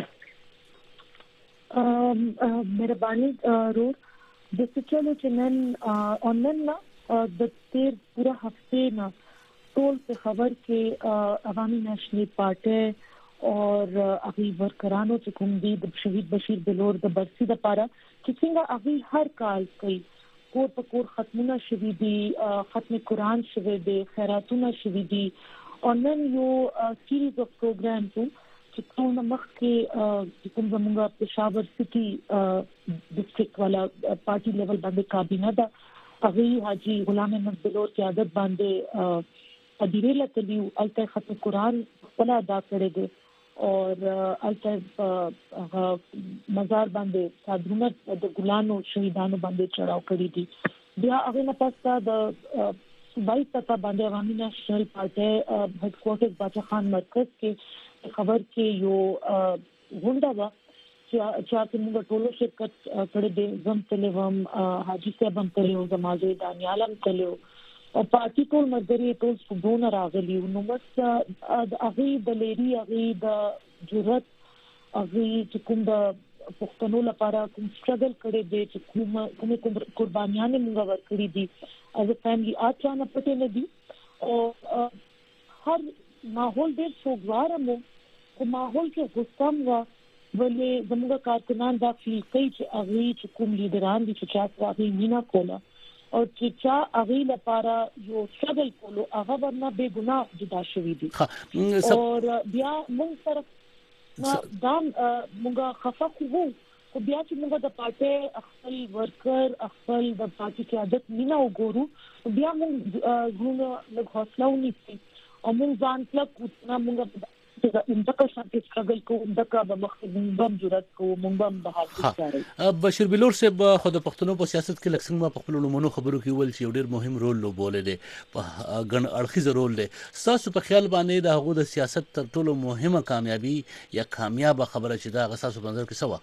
مهرباني رور د چلو چې نن آنلاین د تیر پورا هفته نه ټول په خبر کې عوامي نېشنل پارټي اور هغه ورکرانو چې کوم دي د شهید بشیر بلور د برسي د پاره چې څنګه هغه هر کال کوي کور په کور ختمونه شوي دي ختم قرآن شوي دي خیراتونه شوي دي آنلاین یو سیریز اف پروګرامز چې ټول مخ کې کوم زموږ پېښور سټي ډسټریکټ والا پارټي لیول باندې کابینه ده هغه حاجی غلام احمد بلور کی عادت باندې ادیره لتلیو الته ختم قرآن ولا ادا کړی دی اور الته مزار باندې صادرونه د ګلانو شهیدانو باندې چړاو کړی دي. بیا هغه نه پاسه د صوبایي سطح باندې عوامي نېشنل پارټي هډ کوارټر باچا خان مرکز کې خبر کې یو غونډه و چې موږ ټول شرکت کړې دي. زم تلوم حاجی صاحب هم تلو زمازه دانیال هم تلو او پارټي ټول مدري ټول صبونه راغلي نو بس هغه د لري هغه د جرأت هغه چې کوم د پښتنو لپاره کوم سټرګل کړي دي چې کوم قربانيان موږ ورکړي دي از ا فیملی اچانه پټه نه دي او هر ماحول ډېر سوګوار مو په ماحول کې غوسم و ولې زموږ کارکنان دا فیل کوي چې هغه چې کوم لیډران دي چې چا هغه مینا کوله او چې چا هغه لپاره یو سټرګل کولو هغه ورنه بے ګناه جدا شوی دي او بیا موږ سره دا موږ خفه خو بیا چې موږ د پارټي خپل ورکر خپل د پارټي قیادت مینا وګورو بیا موږ غوونه له حوصله ونیسي او موږ ځان کله موږ اندکا شانتي سټرګل کو اندکا به مخبم جرأت کو مونږ هم بهادر کاری. بشیر بلور صاحب خو د پښتنو په سیاست کې لکسنګ ما په خپل لومونو خبرو کې ول چې یو ډېر مهم رول لوبولې دي په ګڼ اړخیز رول دی. تاسو په خیال باندې د هغه د سیاست تر ټولو مهمه کامیابی یا کامیابه خبره چې دا غساسو په نظر کې څه و؟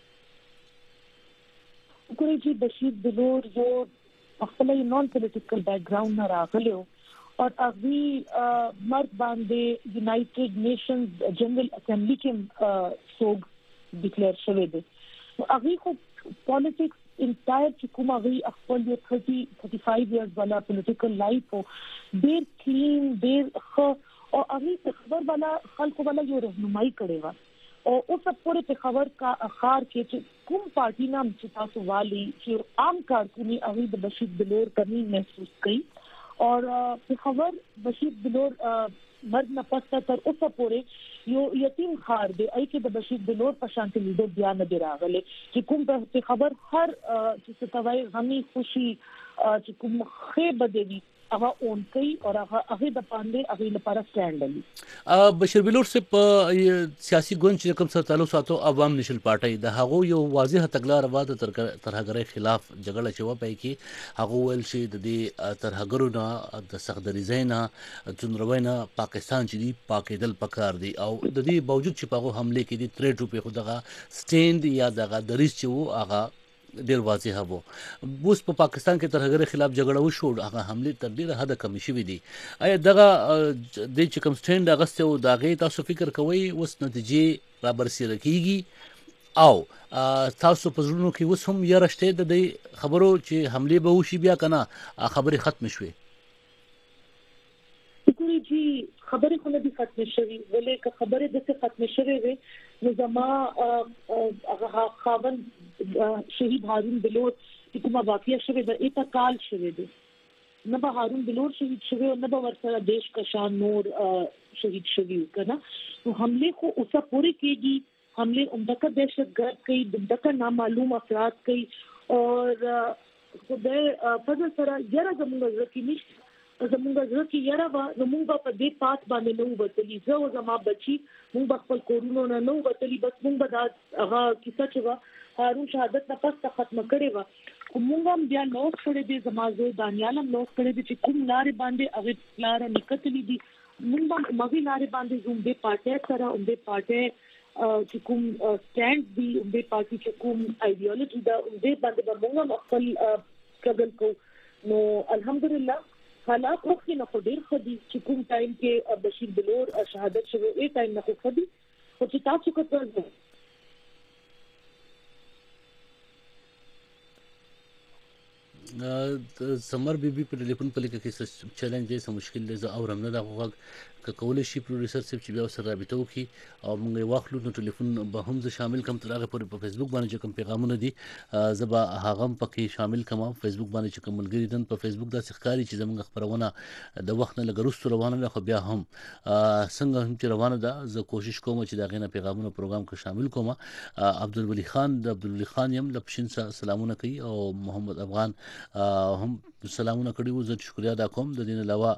ګورې چې بشیر بلور یو خپل نون پولیټیکل بیک ګراوند نه راغلی और अभी मर्द बांधे यूनाइटेड नेशंस जनरल असेंबली के सोग डिक्लेयर शवे दे अभी को पॉलिटिक्स इंटायर चिकुमा अभी अक्सर ये 30-35 इयर्स वाला पॉलिटिकल लाइफ हो देर क्लीन देर और अभी खबर वाला खल्क वाला जो रहनुमाई करेगा और उस सब पूरे खबर का आखार के कुम पार्टी नाम चितासु वाली कि आम कारकुनी अभी बशीर बलोर कमी महसूस की और खबर बशीर बलोर मर्द न पस्ता तर उस पूरे यो यतीम खार दे आई के द बशीर बलोर पशांति लीडर बयान दे रागले कि कुम पे खबर हर जिस तवाई गमी खुशी कि कुम खे बदेवी هغه اون کوي او هغه د پاندې هغه لپاره سټاند لري. بشیر بلور صاحب سیاسي ګوند چې کوم سره تعلق ساتو عوام نېشنل پارټي د هغه یو واضح تګلارې واده ترهګرۍ خلاف جګړه چې و پای کې هغه ول شي د دې ترهګرو نه د سخدریزۍ نه چندروي نه پاکستان چې دی پاکیدل پکار دی او د دې باوجود چې په حمله کې دي ترې ټوپې خو دغه سټاند یا دغه دریس چې وو هغه ډیر واضح وو. اوس په پاکستان کې ترهګر خلاف جګړه وشو هغه حمله تر ډیره حد کم شوې دي. آیا دغه د چې کوم سټاند اغسته او دغه تاسو فکر کوئ اوس نتیجې را برسېره کیږي او تاسو په ژوند کې اوس هم یې راشته د خبرو چې حمله به وشي بیا کنه خبره ختم شوه؟ کوي چې خبرې خو نه دي ختمې شوي ولې که خبرې داسې ختمې شوې وي نو زما هغه خاوند شهید هارون بلور چې کومه واقعه شوې ده ایته کال شوې ده نه به هارون بلور شهید شوی او نه به ورسره دیش کشان نور شهید شوی کنه نو حمله خو اوسه پوری کېږي حمله عمدکه دهشتګرد کوي دغه نامعلوم افراد کوي اور خدای فضل سره یره زموږ ځکه نشته زموږ ځکه یره نو موږ په دې پات باندې نو وتلی زه او زما بچي موږ خپل کورونو نه نو وتلی بس موږ به دا هغه کیسه چې هارون شهادت نه پس ختم کړي و کومه هم بیا لوس کړي دي زمازو دانیال هم لوس کړي دي چې کوم لارې باندې هغه لار نکتلې دي موږ مغي لارې باندې زوم دې پارټي سره اون دې پارټي چې کوم سټاند دی اون دې پارټي چې کوم ایډیالوژي دا اون دې باندې موږ خپل سټرګل کو نو الحمدلله حالات وختي نه ډیر خدي چې کوم ټایم کې بشیر بلور شهادت شوی ای ټایم نه خدي او چې تاسو کوته سمر بیبي په ټلیفون په لیکه کې څه چیلنج دی څه مشکل دی زه اورم نه دا غوږ که کولای شي پروډوسر صاحب چې بیا سره رابطه وکړي او موږ واخلو نو ټلیفون به هم زه شامل کوم تر هغه پورې په فیسبوک باندې چې کوم پیغامونه دي زه به هغه هم پکې شامل کوم فیسبوک باندې چې کوم ملګري دن په فیسبوک داسې ښکاري چې زموږ خبرونه د وخت نه لږ وروسته روانه ده خو بیا هم څنګه هم چې روانه ده زه کوشش کوم چې دا غینه پیغامونه پروګرام کې شامل کوم عبدالولي خان د عبدالولي خان یم لپشین سلامونه کوي او محمد افغان هم سلامونه کړي وو زه شکریا ادا کوم د دین علاوه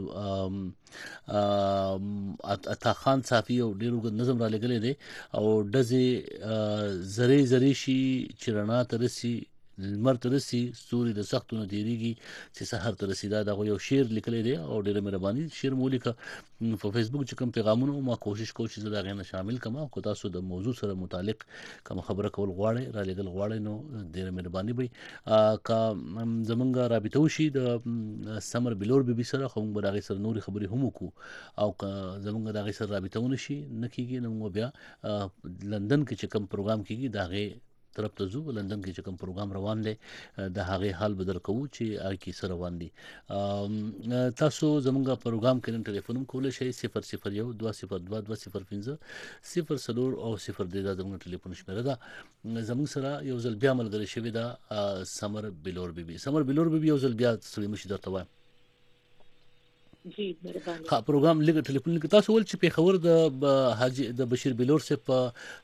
عطا خان صافي او ډیرو نظم را لګلې دي او دزي زری شي چرنا ترسي لمر ترسي ستوري د سختونه تیریږي چې سحر ترسي دا یو شعر لیکلی دی او ډیره مهرباني شعر مو لیکه په فیسبوک چې کوم پیغامونه ما کوشش کوم چې زه دا غنه شامل کما او تاسو د موضوع سره متعلق کوم خبره کول غواړئ را لګل غواړئ نو ډیره مهرباني وي کا زمونږ رابطه وشي د سمر بلور بیبي سره خو موږ راغی سره نوري خبري هم کو او زمونږ راغی سره رابطه ونشي نکیږي نو بیا لندن کې چې کوم پروګرام کیږي داغه طرف ته زو لندن کې چې کوم پروګرام روان دی د هغه حال بدل کوو چې آی کی سره روان دي تاسو زمونږ پروګرام کې نن ټلیفون کولای شئ 001 202 205 0 او 0 د زمونږ ټلیفون شمیره ده زمونږ سره یو ځل بیا ملګری شوی دا سمر بلور بیبي یو ځل بیا سړي مشي درته وایم جی مهرباني ها پروګرام لګ ټلیفون لګ تاسو ول چې په خبر د حاجی د بشیر بلور سے په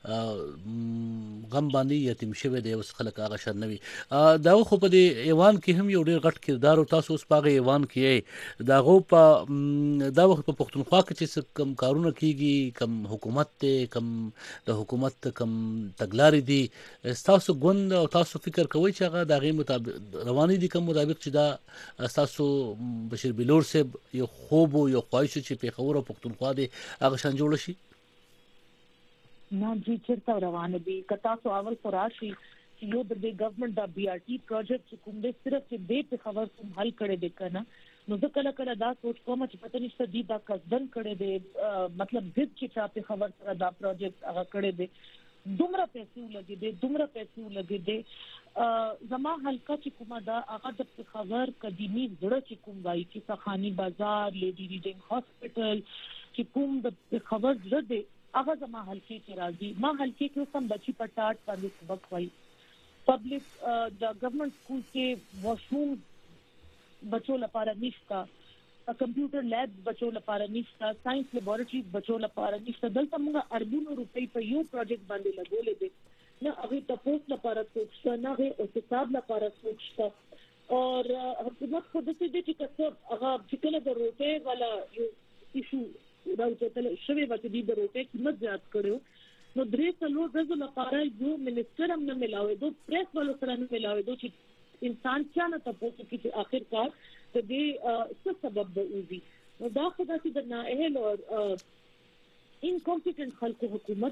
غم باندې یتیم شوی دی اوس خلک هغه شرنوي دا خو په دې ایوان کې هم یو ډیر غټ کردار او تاسو اوس پاغه ایوان کې دا غو په دا وخت په پښتونخوا کې چې کم کارونه کیږي کم حکومت ته کم د حکومت کم تګلارې دي تاسو ګوند او تاسو فکر کوئ چې هغه دغه مطابق رواني دي کوم مطابق چې دا تاسو بشیر بلور سے یو خوب یو خواهش چې په خبره پښتونخوا دي هغه شان جوړ شي نه جی چیرته روانه دي کتا سو اول فراشي چې یو د گورنمنت د بي ار ټي پروجیکټ چې کوم دې صرف چې دې په خبر کوم حل کړي دي کنه نو زه کله دا سوچ کوم چې پته نشته دي دا قصدن کړي دي مطلب دې چې په خبر سره دا پروجیکټ هغه کړي دي دومره پیسې لګي دي زما حلقه چې کومه دا هغه د خبر قديمي زړه چې کوم وایي چې سخاني بازار لیډي ریډینګ هاسپټل چې کوم د خبر زړه دی هغه زما حلقه کې راځي ما حلقه کې سم بچي پټاټ باندې سبق وایي پبلک د گورنمنت سکول کې واشروم بچو لپاره نشته کمپیوټر لیب بچو لپاره نشته ساينس لیبارټریز بچو لپاره نشته دلته موږ اربونو روپۍ په یو پروجیکټ باندې لګولې دي نه هغه تاسو لپاره سوچته نه هغه او حساب لپاره سوچته اور حکومت خود دې چې کڅو هغه فکر د روپۍ والا یو ایشو راوځي شوی وخت دې د روپۍ قیمت زیات کړو نو درې څلور ورځې لپاره یو منسټر هم نه ملاوي دوه پریس والو سره نه ملاوي دوه چې انسان چا نه تاسو کې اخر کار د دې څه سبب دی نو دا خدای چې د نااهل او انکمپیټنت خلکو حکومت دی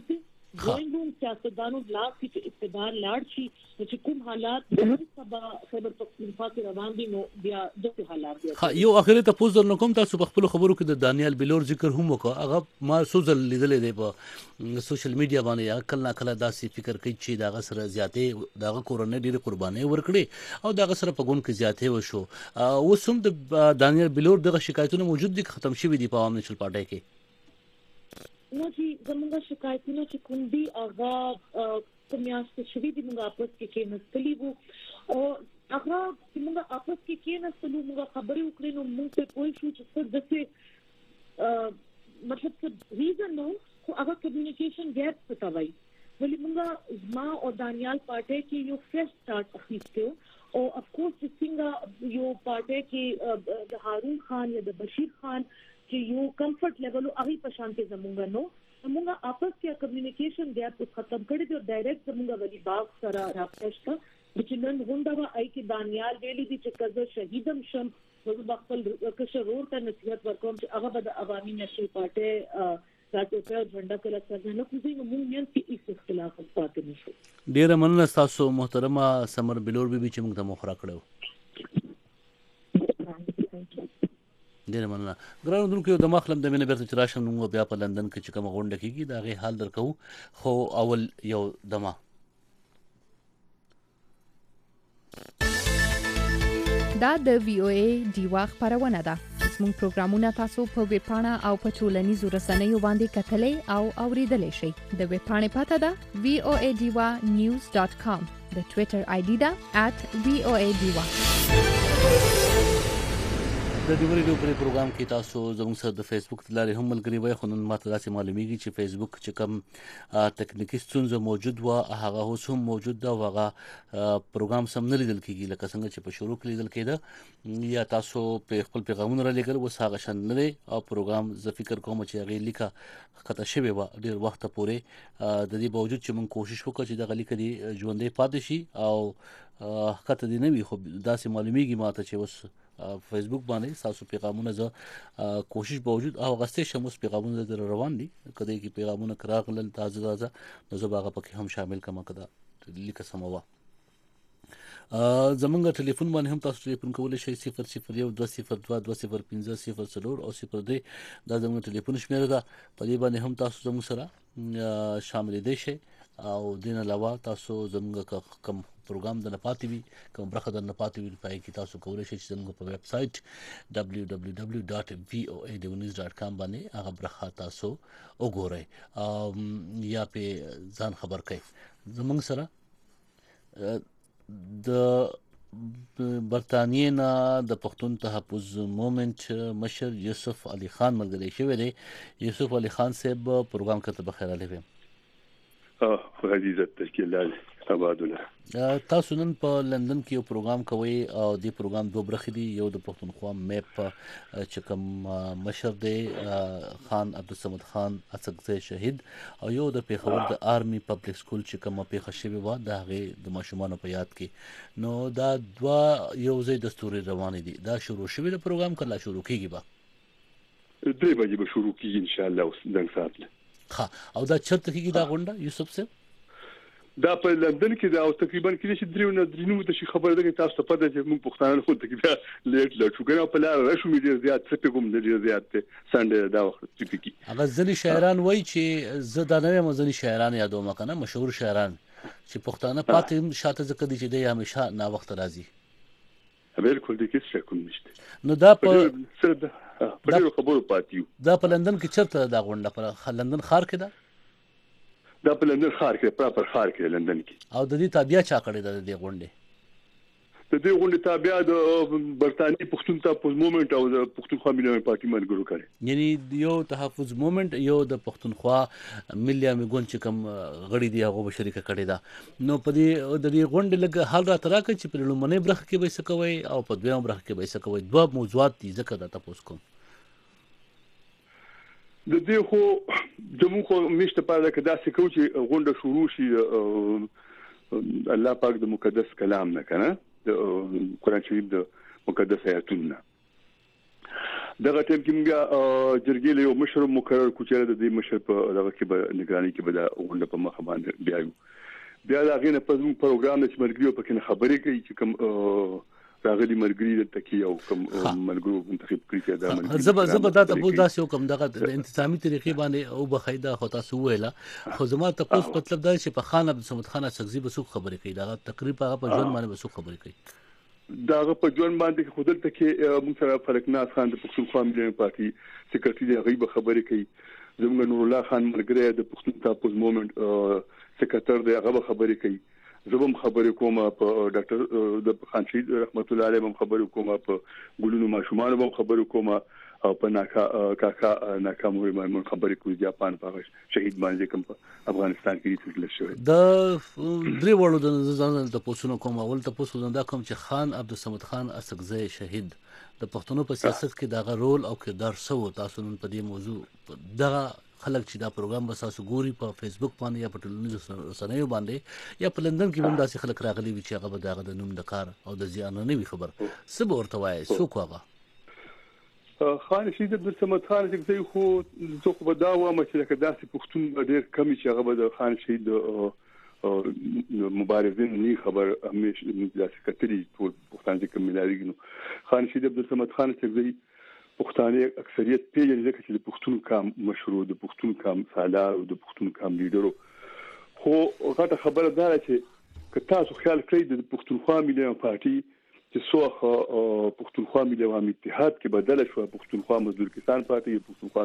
ډراینګ روم سیاستدانو لاس کې اقتدار لاړ شي چې کوم حالات د سبا خیبر پختونخوا کې روان دي نو بیا د حالات دي. یو اخري ته پوز درنه کوم تاسو په خپل خبرو کې د دانیال بلور ذکر هم وکړه. هغه ما سوزل لیدلې دی په سوشل میډیا باندې یا کله کله داسې فکر کوي چې دا سره زیاتې دا کورونه ډېر قرباني ورکړي او دا سره په ګون کې زیاتې وشو. اوس هم د دانیال بلور دغه شکایتونه موجود دي ختم شوي دي په عوام نېشنل پارټي کې؟ نو چې زموږ شکایتونه چې کوم دي هغه کومیاست شوي دي موږ آپس کې کېنستلي وو او هغه چې موږ آپس کې کېنستلو موږ خبرې وکړې نو موږ ته پوه شو چې څه داسې مطلب څه ریزن نو خو هغه کمیونیکیشن ګیپ پتا وای ولې موږ ما او دانیال پارټي کې یو فرش سٹارټ اخیستو او اف کورس چې څنګه یو پارټي کې د هارون خان یا د بشیر خان چې یو کمفورت لیول او هغه په شان کې زمونږ نو موږ آپس کې کمیونیکیشن ګیپ ختم کړی دی او ډایرکټ زمونږ ولی باغ سره راپښتا چې نن غونډه وا آی کې دانیال ویلي دي چې کزه شهیدم شم زه خپل کشرور ته نصیحت ورکوم چې هغه د عوامي نشي پارټي راځي په جنډا کله څنګه نو کوزي موږ نن کې هیڅ اختلاف پاتې نشو. ډیره مننه تاسو محترمه سمر بلور بیبي چې موږ ته مخ را کړو. ډیره مننه. ګرانو دونکو د مخلم د مینه بیرته چې راشم نو بیا په لندن کې چې کوم غونډه کېږي دا غي حال درکو خو اول یو دمه دا د وی او ای دیوا خبرونه ده. زموږ پروګرامونه تاسو په ویب پاڼه او په ټولنیزو رسنیو باندې کتلې او اوریدلې شئ. د ویب پاڼې پته ده voadiwa.news.com. د ټوئیټر آی ډي ده @voadiwa. د دې ویډیو په پروګرام کې تاسو زموږ سره د فیسبوک تلاري هم ملګری وای خو نن ماته داسې معلومیږي چې فیسبوک چې کوم تکنیکی ستونزه موجود و هغه اوس هم موجود ده او هغه پروګرام سم نه لیدل کیږي لکه څنګه چې په شروع کې لیدل کېده یا تاسو په خپل پیغامونه را لګل وس هغه شان نه دی او پروګرام زه فکر کوم چې هغه لیکه خطا شوی و ډیر وخت پورې د دې باوجود چې موږ کوشش وکړو چې د غلیکه دی ژوندې پاتې شي او خطا دی نه وي خو داسې معلومیږي ماته چې اوس فیسبوک باندې تاسو پیغامونه زه کوشش باوجود او غسته شموس پیغامونه در روان دي کله کې پیغامونه کراغلل تازه نو زه باغه پکې هم شامل کما کدا لیکه سموا. زمونږ ټلیفون باندې هم تاسو ټلیفون کولای شئ 001 202 205 0 او 03 دا زموږ ټلیفون شمیره ده په دې باندې هم تاسو زموږ سره شامل دي شئ او دین علاوه تاسو زموږ کوم پروګرام د نپاتې وي کوم برخه د نپاتې وي پای کې تاسو کولای شئ چې زموږ په ویب سټ www.voanews.com باندې هغه برخه تاسو وګورئ یا په ځان خبر کړئ. زموږ سره د برطانیې نه د پښتون تحفظ مومنټ مشر یوسف علي خان ملګری شوی دی. یوسف علي خان صاحب پروګرام کته بخیر علیه عزیزه تشکیل آبادونه. تاسو نن په لندن کې یو پروګرام کوي او د پروګرام دوه برخې دي یو د پښتونخوا میپ چې کوم مشر دی خان عبدالصمد خان اسکزی شهید او یو د پیښور د آرمی پبلک سکول چې کوم پیښه شوی و د هغه د ماشومان په یاد کې نو دا دوا یو ځای دستوري روان دي دا شروع شوی د پروګرام کله شروع کیږي با 3 بجې به شروع کیږي ان شاء الله اوس دغه ساعت او دا چرته کیږي دا غونډه یوسف صاحب دا په لندن کې دا او تقریبا کې چې درینو د شي خبره ده تاسو ته پته چې موږ پښتانه خو تقریبا لیټ لټو کنه په لار راشو میډیا زیات څه کوم د زیات سنډ دا وخت ټیپیکی هغه ځنی شاعران وای چې زه دا نه مزنی شاعران یادوم کنه مشهور شاعران چې پښتانه پاتې شاته ځکه دي چې د همیشه نا وخت راځي بالکل د کیسه کوم نشته نو دا په سره په خبرو پاتیو دا په لندن کې چرته دا غونډه په لندن ښار کې ده دا په لندن ښار کې پراپر ښار کې لندن کې او د دې تابع چا کړی د دې غونډې د دې غونډې تابع د برتانی پښتون تحفظ مومنټ او د پښتونخوا ملي پارټي مرګرو کړي یعنی یو تحفظ مومنټ یو د پښتونخوا ملي امګون چې کوم غړي دی هغه به شریک کړي دا نو په دې د دې غونډې لګ حال را تراکه چې په لومړنۍ برخه کې به څه کوي او په دویمه برخه کې به څه کوي دوه موضوعات دي ځکه دا تاسو کوم د دې خو زموږ خو مشته پاره کې داسې کوم چې غونډه شروع شي الله پاک د مقدس کلام نه کنه د قران شریف د مقدس آیاتونه دغه ټیم کې موږ جرګې له یو مشر مقرر کو چې د دې مشر په دغه کې به نگراني کې به دا غونډه په مخ باندې بیا دا غینه په موږ پروګرام چې مرګري په کې خبرې کوي چې کوم راغلي مرګري د تکي او کوم مرګرو منتخب کړی چې دا مرګري زبر دا ته بوز داسې کوم دغه د انتظامی طریقې باندې او بخیدا خو تاسو ویلا خو زما ته مطلب دا چې په خان عبد الصمد خان سغزي به څوک خبرې کوي دا تقریبا په ژوند باندې به څوک خبرې کوي داغه په ژوند باندې خودل ته کې موږ سره فلکناز خان د پښتونخوا ملي پارټي سیکریټري دی غیب خبرې کوي زموږ نور الله خان ملګری د پښتون تاپوز موومېنټ سیکریټر دی هغه خبرې کوي زبم خبرې کوم په ډاکټر د خان شهید رحمت الله علیه هم خبرې کوم په ګلونو ماشومان هم خبرې کوم او په کاکا ناکاموري باندې خبرې کوي جاپان په شهید باندې کوم په افغانستان کې تل شوی د درې وړو د ځان د پوسونو کوم اول ته پوسو دا کوم چې خان عبد الصمد خان اسغزی شهید د پښتنو په سیاست کې دا رول او کردار سو تاسو نن په دې موضوع دغه خلک چې دا پروګرام بساسو ګوري په فیسبوک باندې یا په ټولنیزو رسنیو باندې یا په لندن کې هم داسې خلک راغلي وي چې هغه به دغه د نوم د کار او د زیان نه وي خبر څه به ورته وایي څوک هغه خان شهید عبد الصمد خان چې خو څوک به دا وامه چې لکه داسې پښتون ډېر کم چې هغه به د خان شهید مبارزین نه خبر همیشه داسې کتري ټول پښتون چې کوم ملاري خان شهید عبد الصمد خان چې پښتانه اکثریت پیژني ځکه چې د پښتون کام مشروع د پښتون کام سالار او د پښتون کام لیډرو خو غټه خبره ده چې که تاسو خیال کړئ د پښتونخوا ملي پارټي چې څو پښتونخوا ملي عوام اتحاد کې بدل شو پښتونخوا مزدور کسان پارټي پښتونخوا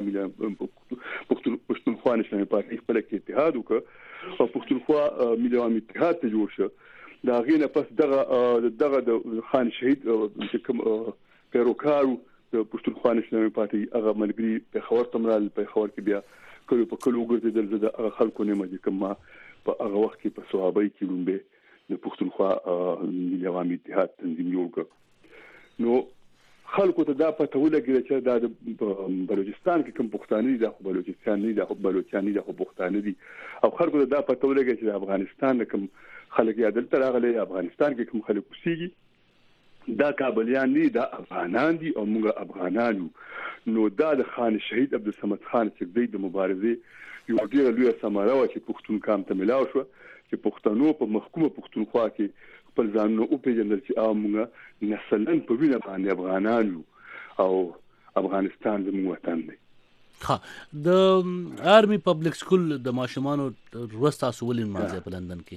ملي پښتونخوا نشنل پارټي خپل کې اتحاد وکړ او پښتونخوا ملي عوام اتحاد ته جوړ شو دا غینه پس دغه د خان شهید چې کوم پیروکارو د پښتونخوا نشنل پارټي هغه ملګری په خبر تمرال په خبر کې بیا کلو په کلو ګرځیدل د هغه خلکو نه مې کوم په هغه وخت کې په صحابه کې لومبه د پښتونخوا ملي عوام اتحاد تنظیم جوړ کړ نو خلکو ته دا پته ولګی چې دا د بلوچستان کې کوم پښتانه دي د بلوچستان نه دي د بلوچستان دي د پښتانه دي او خلکو ته دا پته ولګی چې د افغانستان کوم خلک یې عدالت راغلي افغانستان کې کوم خلک اوسېږي دا کابلیان دي دا افغانان دي او موږ افغانان یو نو دا د خان شهید عبد الصمد خان چې د مبارزې یو ډیره لویه ثمره و چې پښتون کام ته ملاو شو چې پښتنو په محکومه پښتونخوا کې خپل ځانونه او پیژندل چې موږ نسلن په وینه باندې افغانان یو او افغانستان زموږ وطن دی ها د آرمي پبلک سکول د ماشومانو ورستا سولین مازه په لندن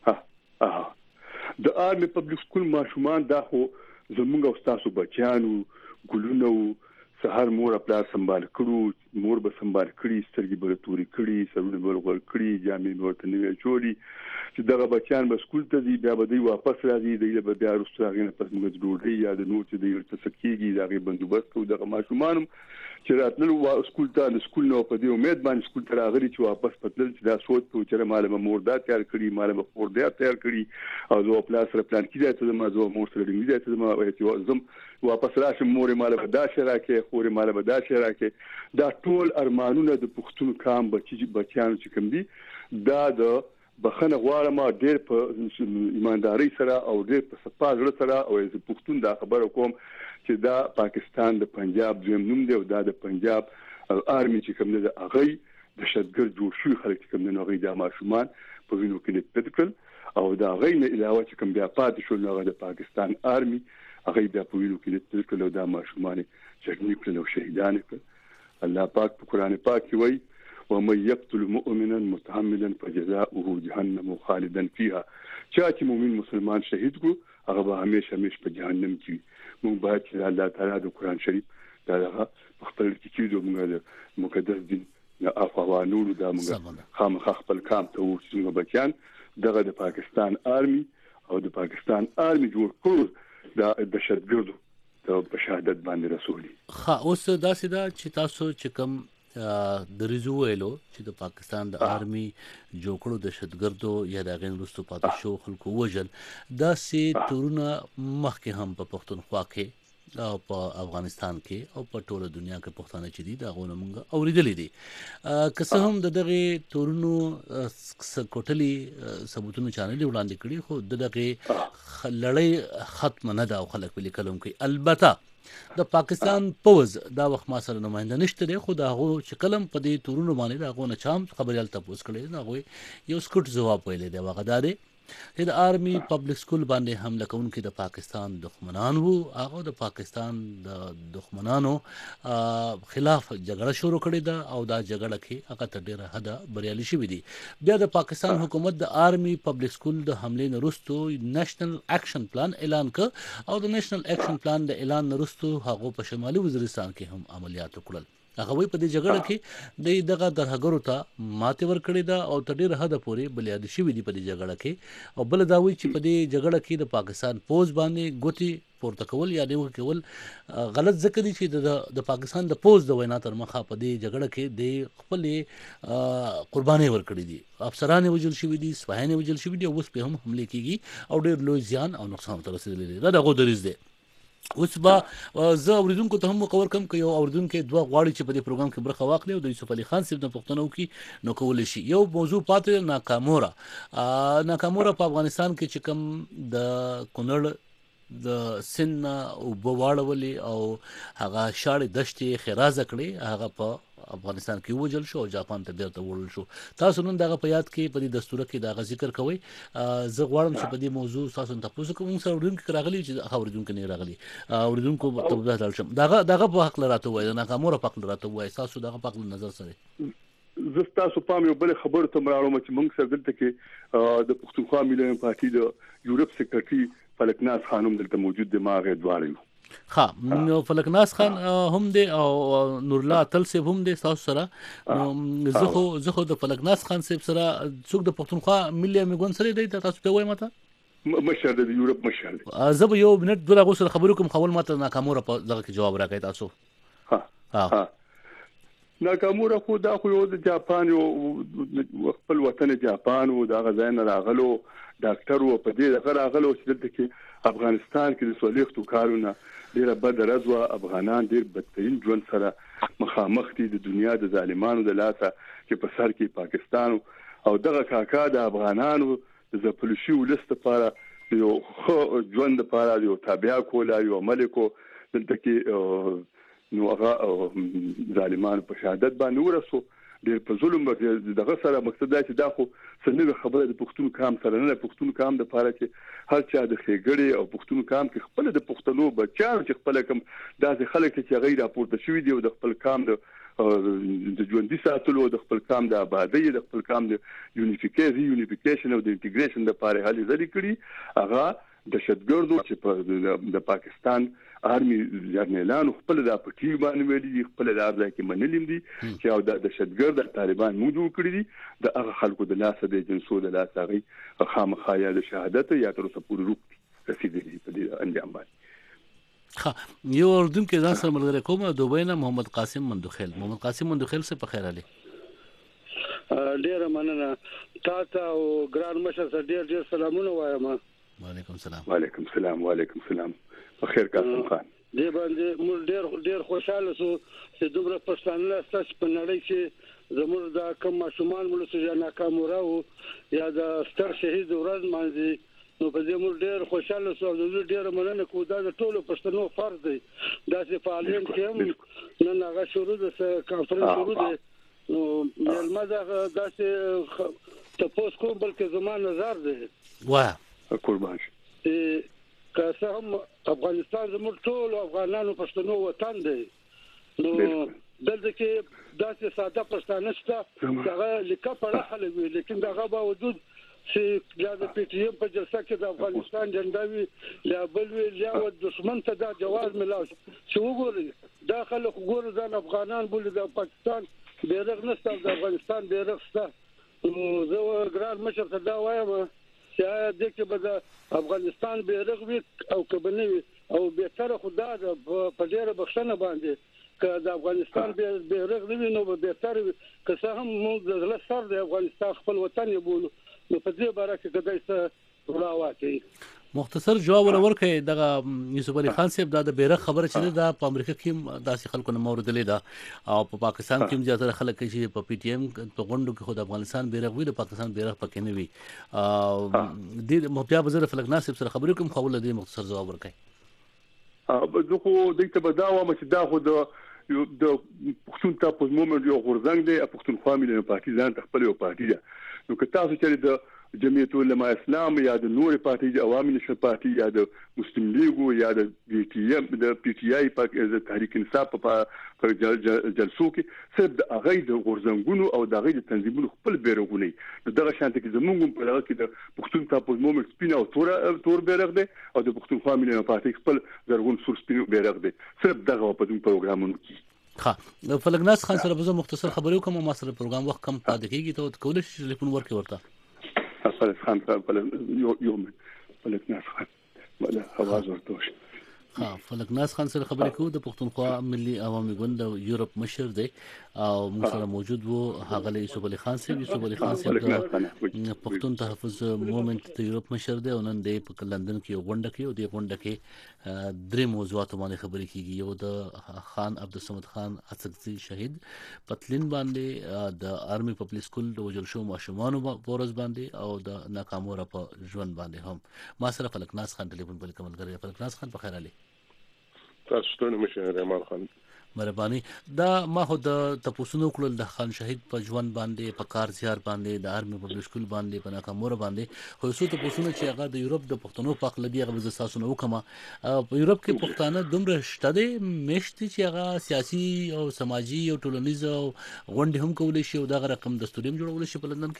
کې د آرمي پبلک سکول ماشومان دا خو زموږ او تاسو بچیانو ګلونو سهار مور خپل سنبال کړو مور به سنبال کړی سترګې به توري کړی سرونه به ور کړی جامې ورته نیول جوړي چې دغه بچیان به سکول ته ځي بیا به دوی واپس راځي دوی به بیا وروسته هغه پس موږ ډوډۍ یا د نور چې دوی ورته سکیږي دغه بندوبست کوو دغه ماشومان چې راتلل سکول ته د سکول نو په دې امید باندې سکول ته راغلي چې واپس پتل چې دا سوچ ته چې مالمه موردا تیار کړی مالمه خوردا تیار کړی او زه خپل سره پلان کړی چې ما زه مور سره دې چې ما چې زم واپس راشم مور مالمه دا شراکه خور مالمه دا شراکه دا ټول ارمانونه د پښتون کام بچیان چې کوم دي دا د بخنه غواړم ډېر په ایمانداري سره او ډېر په صفاء سره او د پښتون دا خبره کوم چې دا پاکستان د پنجاب دویم نوم دی او دا د پنجاب آرمي چې کوم نه هغه د شتګر جوړ شوی خلک کوم نه هغه د ماشومان په وینو کې پټکل او دا غینه علاوه چې کوم بیا پاتې شو هغه د پاکستان آرمي هغه بیا په وینو کې پټکل او دا ماشومان چې کړي او شهیدان کړ الله پاک په قران پاک کې وایي ومن يقتل مؤمنا متعمدا فجزاؤه جهنم خالدا فيها چې مؤمن مسلمان شهید کو هغه به همیشه په جهنم کې مونږ باید چې الله تعالی د قران شریف دا خپل کې موږ د مقدس دین نه افغانانو دا موږ خامخ خپل کام ته ورسېږو بچیان دغه د پاکستان آرمي او د پاکستان آرمي جوړ کړو دا د شهادت په شهادت باندې رسولي اوس دا سیدا چې تاسو چې کوم د ریزو ویلو چې د پاکستان د آرمي جوړکړو د شتګردو یا د غین رستو پاتې شو خلکو وجل دا سي تورونه مخکې هم په پښتونخوا کې او په افغانستان کې او په ټوله دنیا کې پښتانه چې دي دا غوونه مونږ اوریدلې دي که څه هم د دغه تورونو کوټلي ثبوتونه چانل وړاندې کړي خو دغه لړۍ ختم نه ده او خلک په لیکلم کې البته د پاکستان پوز دا وخت ما سره نماینده نشته دی خو دا هغو چې کلم په دې تورونو باندې د هغو نه چا هم خبریال تپوس کړی دی هغوی یو سکوټ ځواب ویلی دی هغه دا دی چې د آرمي پبلک سکول باندې حمله کوونکي د پاکستان دښمنان وو هغه د پاکستان د دښمنانو خلاف جګړه شروع کړې ده او دا جګړه کې هغه تر ډېره حده بریالي شوي دي بیا د پاکستان حکومت د آرمي پبلک سکول د حملې نه وروستو نېشنل اکشن پلان اعلان کړ او د نېشنل اکشن پلان د اعلان نه وروستو هغو په شمالي وزیرستان کې هم عملیات وکړل هغه وی په دې جګړه کې د دغه درهګرو ته ماتې ورکړې ده او تر ډېره حده پورې بلیادي شوي دي په دې جګړه کې او بله دا وایي چې په دې جګړه کې د پاکستان پوز باندې ګوتې پورته کول یا نیوکې کول غلط ځکه دي چې د پاکستان د پوز د وینا تر مخه په دې جګړه کې د خپلې قربانۍ ورکړې دي افسران یې وژل شوي دي سپایان یې وژل شوي دي او اوس پرې هم حملې کېږي او ډېر لوی زیان او نقصان ورته رسېدلی دی دا د هغو دریځ دی اوس به زه اوریدونکو ته هم مقور کم که یو اوریدونکی دوه غواړي چې په دې پروګرام کې برخه واخلي او د یوسف علي خان صاحب نه پوښتنه وکړي نو کولی شي یو موضوع پاتې ناکاموره په افغانستان کې چې کوم د کونړ د سن اوبه واړولې او هغه شاړې دښتې ښېرازه کړې هغه په افغانستان کې ووجل شو او جاپان ته بیرته وړل شو تاسو نن دغه په یاد کې په دې دستوره کې دغه ذکر کوئ زه غواړم چې په دې موضوع تاسو نه تاسو کوم سره اوریدونکو راغلي چې اوریدونکو نه راغلي اوریدونکو ته به ځل شم دغه په حق لراته وای نه کومه په حق لراته وای تاسو دغه په حق نظر سره زه تاسو پام یو بل خبر ته مراړم چې موږ سره دلته کې د پښتونخوا ملي پارټي د یورپ سیکریټري فلکناز خانم دلته موجود دی ما غږ دواړو نو فلکناز خان هم دی او نور الله اتل صاحب هم دی تاسو سره نو زه خو د فلکناز خان صاحب سره څوک د پښتونخوا ملي میګون سره دی تاسو ته وایم ماته مشر د یورپ مشر دی زه به یو منټ دوه غوښه خبرو کوم خول ماته ناکاموره په دغه کې جواب راکړئ تاسو ناکاموره خو دا خو یو د جاپان یو خپل وطن جاپان او دا غزاین راغلو ډاکټر و په دې دغه راغلو چې دلته کې افغانستان کې د سولېختو کارونه ډیره بد رضوا افغانان ډیر بدترین ژوند سره مخامخ دي د دنیا د ظالمانو د لاسه چې په سر کې پاکستان او دغه کاکا د افغانانو د زپلشي ولست لپاره یو ژوند لپاره یو تابع کولا یو ملکو دلته کې نو هغه ظالمانو په شهادت باندې ورسو ډېر په ظلم دغه سره مقصد دا چې دا خو څنګه خبره د پښتون کام سره نه پښتون کام د پاره چې هر چا د خېګړې او پښتون کام کې خپل د پښتنو بچیانو چې خپل کم داسې خلک چې غیر راپورته شوی دی او د خپل کام د ژوندۍ ساتلو د خپل کام د آبادی د خپل کام د یونیفیکیشن او د انټیګریشن د پاره هلي ځلې کړي هغه دهشتګردو چې د پاکستان آرمي جرنیلانو خپل د پټي باندې ویلي خپل د ځای کې منلیم دي چې او د دهشتګرد طالبان موجود کړی دي د هغه خلکو د لاسه د جنسو د لاسه غي خامخایا د شهادت یا تر اوسه پورې روپ رسیدلی په دې انجام باندې یو اردن کې ځان سره ملګری کوم دوبه نه محمد قاسم مندوخیل څه په خیر علي ډیر مننه تاسو او ګران مشر سره ډیر سلامونه وایم وعلیکم السلام بخیر قاسم خان دې باندې موږ ډیر خوشاله سو چې دومره پښتانه ستاسو په نړۍ کې زموږ د کوم ماشومان موږ سره ناکاموره او یا د ستر شهید ورځ مانځي نو په دې موږ ډیر خوشاله سو او ډیر مننه کوو دا د ټولو پښتنو فرض دی دا چې فعالیت کوم نن هغه شروع د کانفرنس شروع دی نو ملمزه دا چې تاسو کوم بلکې زموږ نظر دی واه قربان که څه هم افغانستان زموږ ټول افغانانو پښتنو وطن دی نو دلته کې داسې ساده پښتانه شته هغه لیکه پړه خلک وي لیکن دغه باوجود چې یا د پی ټی ایم په جلسه کې د افغانستان جنډا وي یا بل وي یا د دشمن ته دا جواز ملاو چې وګوري دا خلک وګوري ځان افغانان بولي د پاکستان بیرغ نشته د افغانستان بیرغ شته نو زه ګران مشر ته دا وایم چې د کې به د افغانستان بیرغ وي او کبنوي او به تر خدا د په ډیره بخښنه باندې که د افغانستان بیرغ نه نو به تر که څه هم موږ د زړه سر د افغانستان خپل وطن یې بولو نو په دې باره کې کدی څه وړاواتي مختصر جواب ورکړي دغه یوسف علي خان صاحب دا د بیرغ خبره چې دا په امریکا کې داسې خلکو نه موردلې ده او په پاکستان کې هم زیاتره خلک چې په پی ټی ایم په غونډو کې خود افغانستان بیرغ وي د پاکستان بیرغ پکې نه وي د بیا بزر فلک ناصب سره خبرې کوم خو له دې مختصر جواب ورکړي زه خو دغه په دا وایم چې دا خو د پښتون تاسو مومنت یو غورځنګ دی پښتونخوا ملي پارټي ځان خپل یو پارټي ده نو که تاسو چې د جمعیت العلماء اسلام یا د نور پارټي د عوامي نشر پارټي یا د مسلم لیګ یا د پی ټی آی په تحریک انصاف په جلسو کې صرف د هغه د غورځنګونو او د هغه د تنظیمونو خپل بیرغونه دغه شانته کې زمونږ په لاره کې د پښتون تاسو مومنت سپین او تور بیرغ دی او د پښتونخوا ملي پارټي خپل زرغون سور سپین بیرغ دی صرف دغه په دې پروګرامونو کې ها فلګناس خان سره به مختصر خبرو کوم ما سره پروګرام وخت کم پاتې کیږي ته کولای شي ټلیفون ورکړي ورته اصل خان يوم فلکناس خان ولا حواز ورتوش فلکناس خان سره خبرې کوو د پښتونخوا ملي عوامي ګوند د یورپ مشر دی او موږ سره موجود وو هغه یوسف علي خان صاحب د پښتون تحفظ موومنت د یورپ مشر دی او نن د لندن کې غونډه کې او د غونډه کې درې موضوعات باندې خبرې کیږي یو د خان عبدالصمد خان اڅکزي شهید پتلین باندې د آرمي پبلک سکول د وجل شو ماشومانو پورز باندې او د ناکامو را په ژوند باندې هم ما سره فلکناس خان ټلیفون په کومل غره فلکناس خان په خیر علي تاسو ته مشه رحمان خان مهرباني دا ما خو د تپوسونو کول د خان شهید په ژوند باندې په کار زیار باندې د آرمي پبلک سکول باندې په ناکامور باندې خو څو تپوسونه چې هغه د یورپ د پښتنو په خلدي هغه د ساسونو وکما په یورپ کې پښتانه دومره شته دي مشتي چې هغه سیاسي او سماجی او ټولنیز غونډې هم کولای شي او دا رقم دستوریم جوړول شي په لندن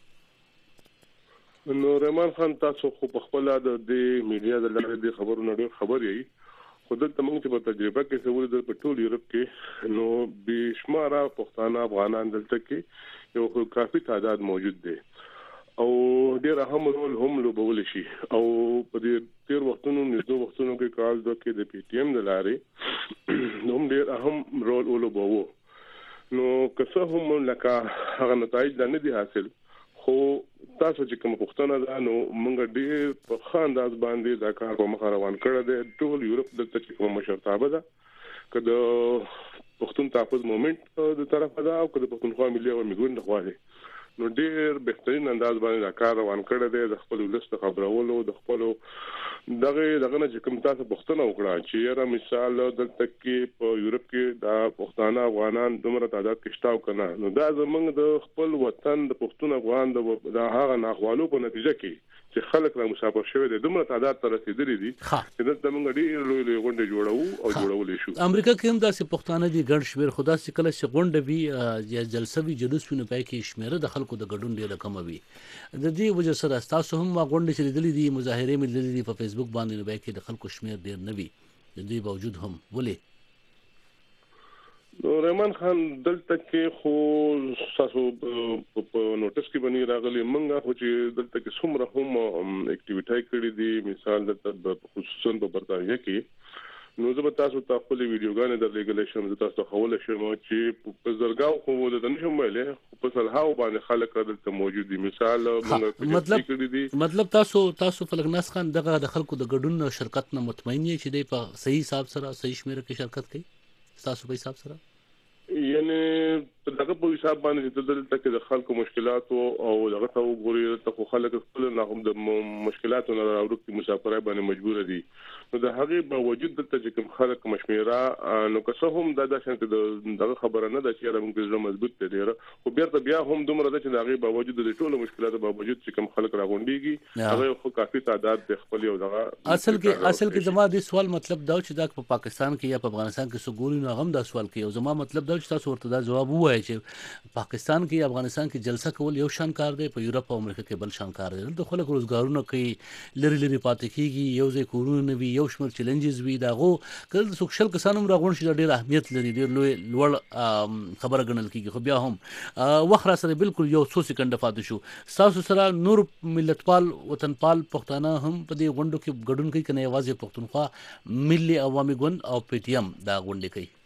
کې نو رحمان خان تاسو خو په خپل د میډیا د لارې د خبرونو ډېر خبر یې خو دلته موږ چې په تجربه کې څه ولې په ټول یورپ کې نو بشماره پښتانه افغانان دلته کې یو کافي تعداد موجود دی او ډېر اهم رول هم لوبول شي او په دې تیر وختونو نږدې وختونو کې کال دوه کې د پی ټی ایم د لارې هم ډېر اهم رول ولوبو نو که څه هم لکه هغه نتایج نه دي حاصل خو تاسو چې کوم پښتنه ده نو موږ ډېر په خانداز باندې دا کار په مخ روان کړی دی ټول یورپ دلته چې کوم مشرتابه ده که د پښتون تحفظ موومنت د طرفه ده او که د پښتونخوا ملي عوامي ګوند لخوا دی نو ډېر بهترین انداز باندې دا کار روان کړی دی د خپل ولس د خبرولو د خپلو دغه نه چې کوم تاسو پښتنه وکړه چې یاره مثال دلته کې په یورپ کې دا پښتانه افغانان دومره تعداد کې شتاو کنه نو دا زمونږ د خپل وطن د پښتون افغان د هغه ناخوالو په نتیجه کې چې خلک را مسافر شوی دي دومره تعداد ته رسیدلي دي چې دلته موږ ډېر لوی غونډې جوړو او جوړولې شو امریکا کې هم داسې پښتانه دي ګڼ شمېر خدا سي کله چې غونډه وي یا جلسه وي جلوس وي نو پای کې شمېره د خلکو د ګډون ډېره کم وي د دې وجه سره تاسو هم غونډې چې لیدلې دي مظاهره مې لیدلې دي په فیسبوک باندې نو پای کې د خلکو شمېر ډېر نه وي د دې باوجود هم ولې نو رحمان خان دلته کې خو تاسو په نوټس کې باندې راغلي منګه خو چې دلته کې څومره هم اکټیویټي کړې دي مثال د خصوصا په برتانیا کې نو زه تاسو ته خپل ویډیوګانې درلېږلی شم زه تاسو ته ښوولی شم چې په زرګاو خو درته نشم ویلی خو په سلهاو باندې خلک دلته موجود دي مثال مطلب تاسو فلکناس خان دغه د خلکو د ګډون شرکت نه مطمئن یې چې دی په صحیح حساب سره صحیح شمیره کې شرکت کوي تاسو په حساب سره یعنی دغه په حساب باندې چې دلته کې د خلکو مشکلات او دغه ته وګوري ته خو خلک خپل نه هم د مشکلاتو نه راوړي مسافرای باندې مجبور دي نو د هغه باوجود دلته چې کوم خلک مشمیره نو که څه هم د شانت دغه خبره نه ده چې موږ زړه مضبوط دي خو بیا هم دومره ده چې دغه باوجود د ټولو مشکلاتو باوجود چې کوم خلک راغونډيږي هغه خو کافي تعداد د خپل یو دغه اصل کې زما د سوال مطلب دا چې دا په پاکستان کې یا په افغانستان کې سګوري نو هم دا سوال کوي او زما مطلب دا چې تاسو ورته دا جواب وایي چې پاکستان کې افغانستان کې جلسه کول یو شان کار دی په یورپ او امریکا کې بل شان کار دی د خلکو روزګارونه کوي لری پاتې کیږي یو ځای کورونه نه وي یو شمېر چیلنجز وي داغو کله سوشل کسانو راغون شي ډېر اهمیت لري ډېر لوړ خبره ګڼل کیږي خو بیا هم وخت را سره بالکل یو څو سکند پاتې شو تاسو سره نور ملتپال وطنپال پښتانه هم په دې غونډو کې ګډون کوي کنه یوازې پښتونخوا ملي عوامي ګوند او پی ټی ایم دا غونډې کوي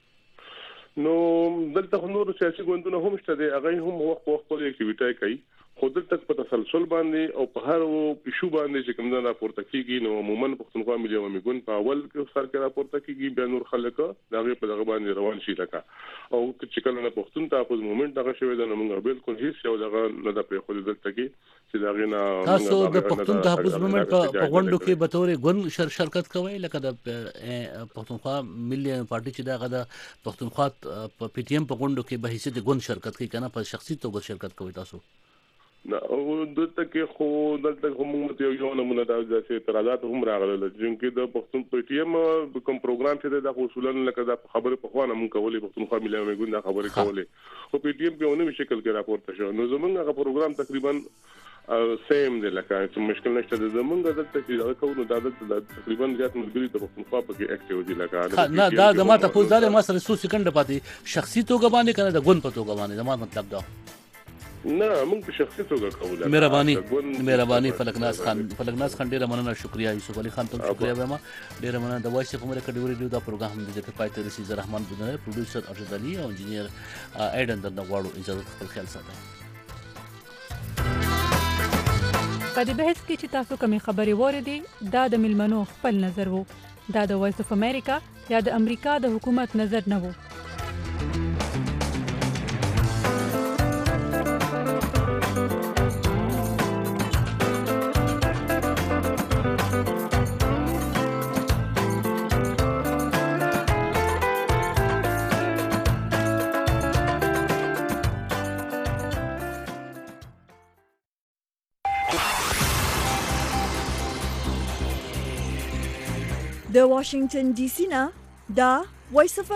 نو دلته نور سیاسي ګوندونه هم شته دي هغه هم وخت خپل اکټیویټي کوي خود تک په تسلسل باندې او په هر ایشو باندې چې کوم نه راپورته کیږي نو عموما پښتونخوا ملي عوامي ګوند په اول کې سر کې راپورته کیږي بیا نور خلک دغه په دغه باندې روان شي لکه او چې کله نه پښتون ته په مومنت دغه شوی د موږ بالکل هیڅ یو دغه نه د په خو دلته کې چې دغه نه تاسو د پښتون تحفظ مومنت په غونډو کې به تور ګوند شرکت کوي لکه د پښتونخوا ملي پارټي چې دغه د پښتونخوا په پی ټی ایم په غونډو کې به حیثیت ګوند شرکت کوي کنه په شخصي توګه شرکت کوي تاسو نو دلته کې خو دلته هم یو نمونه د اعتراضات هم راغلل چې د پښتون پی ټی ایم کوم پروګرام چې د اصولا لکه د خبره په خوانه مونږ کولې پښتونخوا ملي عوامي ګوند خبره کولې او پی ټی ایم په ونه شکل کې راپورته شو نو زمونږ هغه پروګرام تقریبا سیم دی لکه چې مشکل نشته د زمونږ دلته چې دا کوو دا تقریبا زیات ملګری د پښتونخوا په کې اکټیو دي لکه نه دا د ما ته پوز دار ما سره 100 سکند پاتې شخصي توګه باندې کنه د ګوند په توګه باندې دا مطلب دا نه موږ په شخصي توګه کوو مهرباني فلکناز خان ډیره مننه شکریا یوسف علي خان ته شکریا وایم ډیره مننه د وایس اف امریکا ډیوري دا پروګرام د دې پای ته رسیدي رحمان بودنه پروډوسر ارشد علي او انجینیر ایډن د نغواړو اجازه خپل خیال ساتئ په دې بحث کې چې تاسو کومې خبرې واردې دا د ملمنو خپل نظر وو دا د وایس اف امریکا یا د امریکا د حکومت نظر نه وو د واشنگټن ډي سي نه دا وایس اف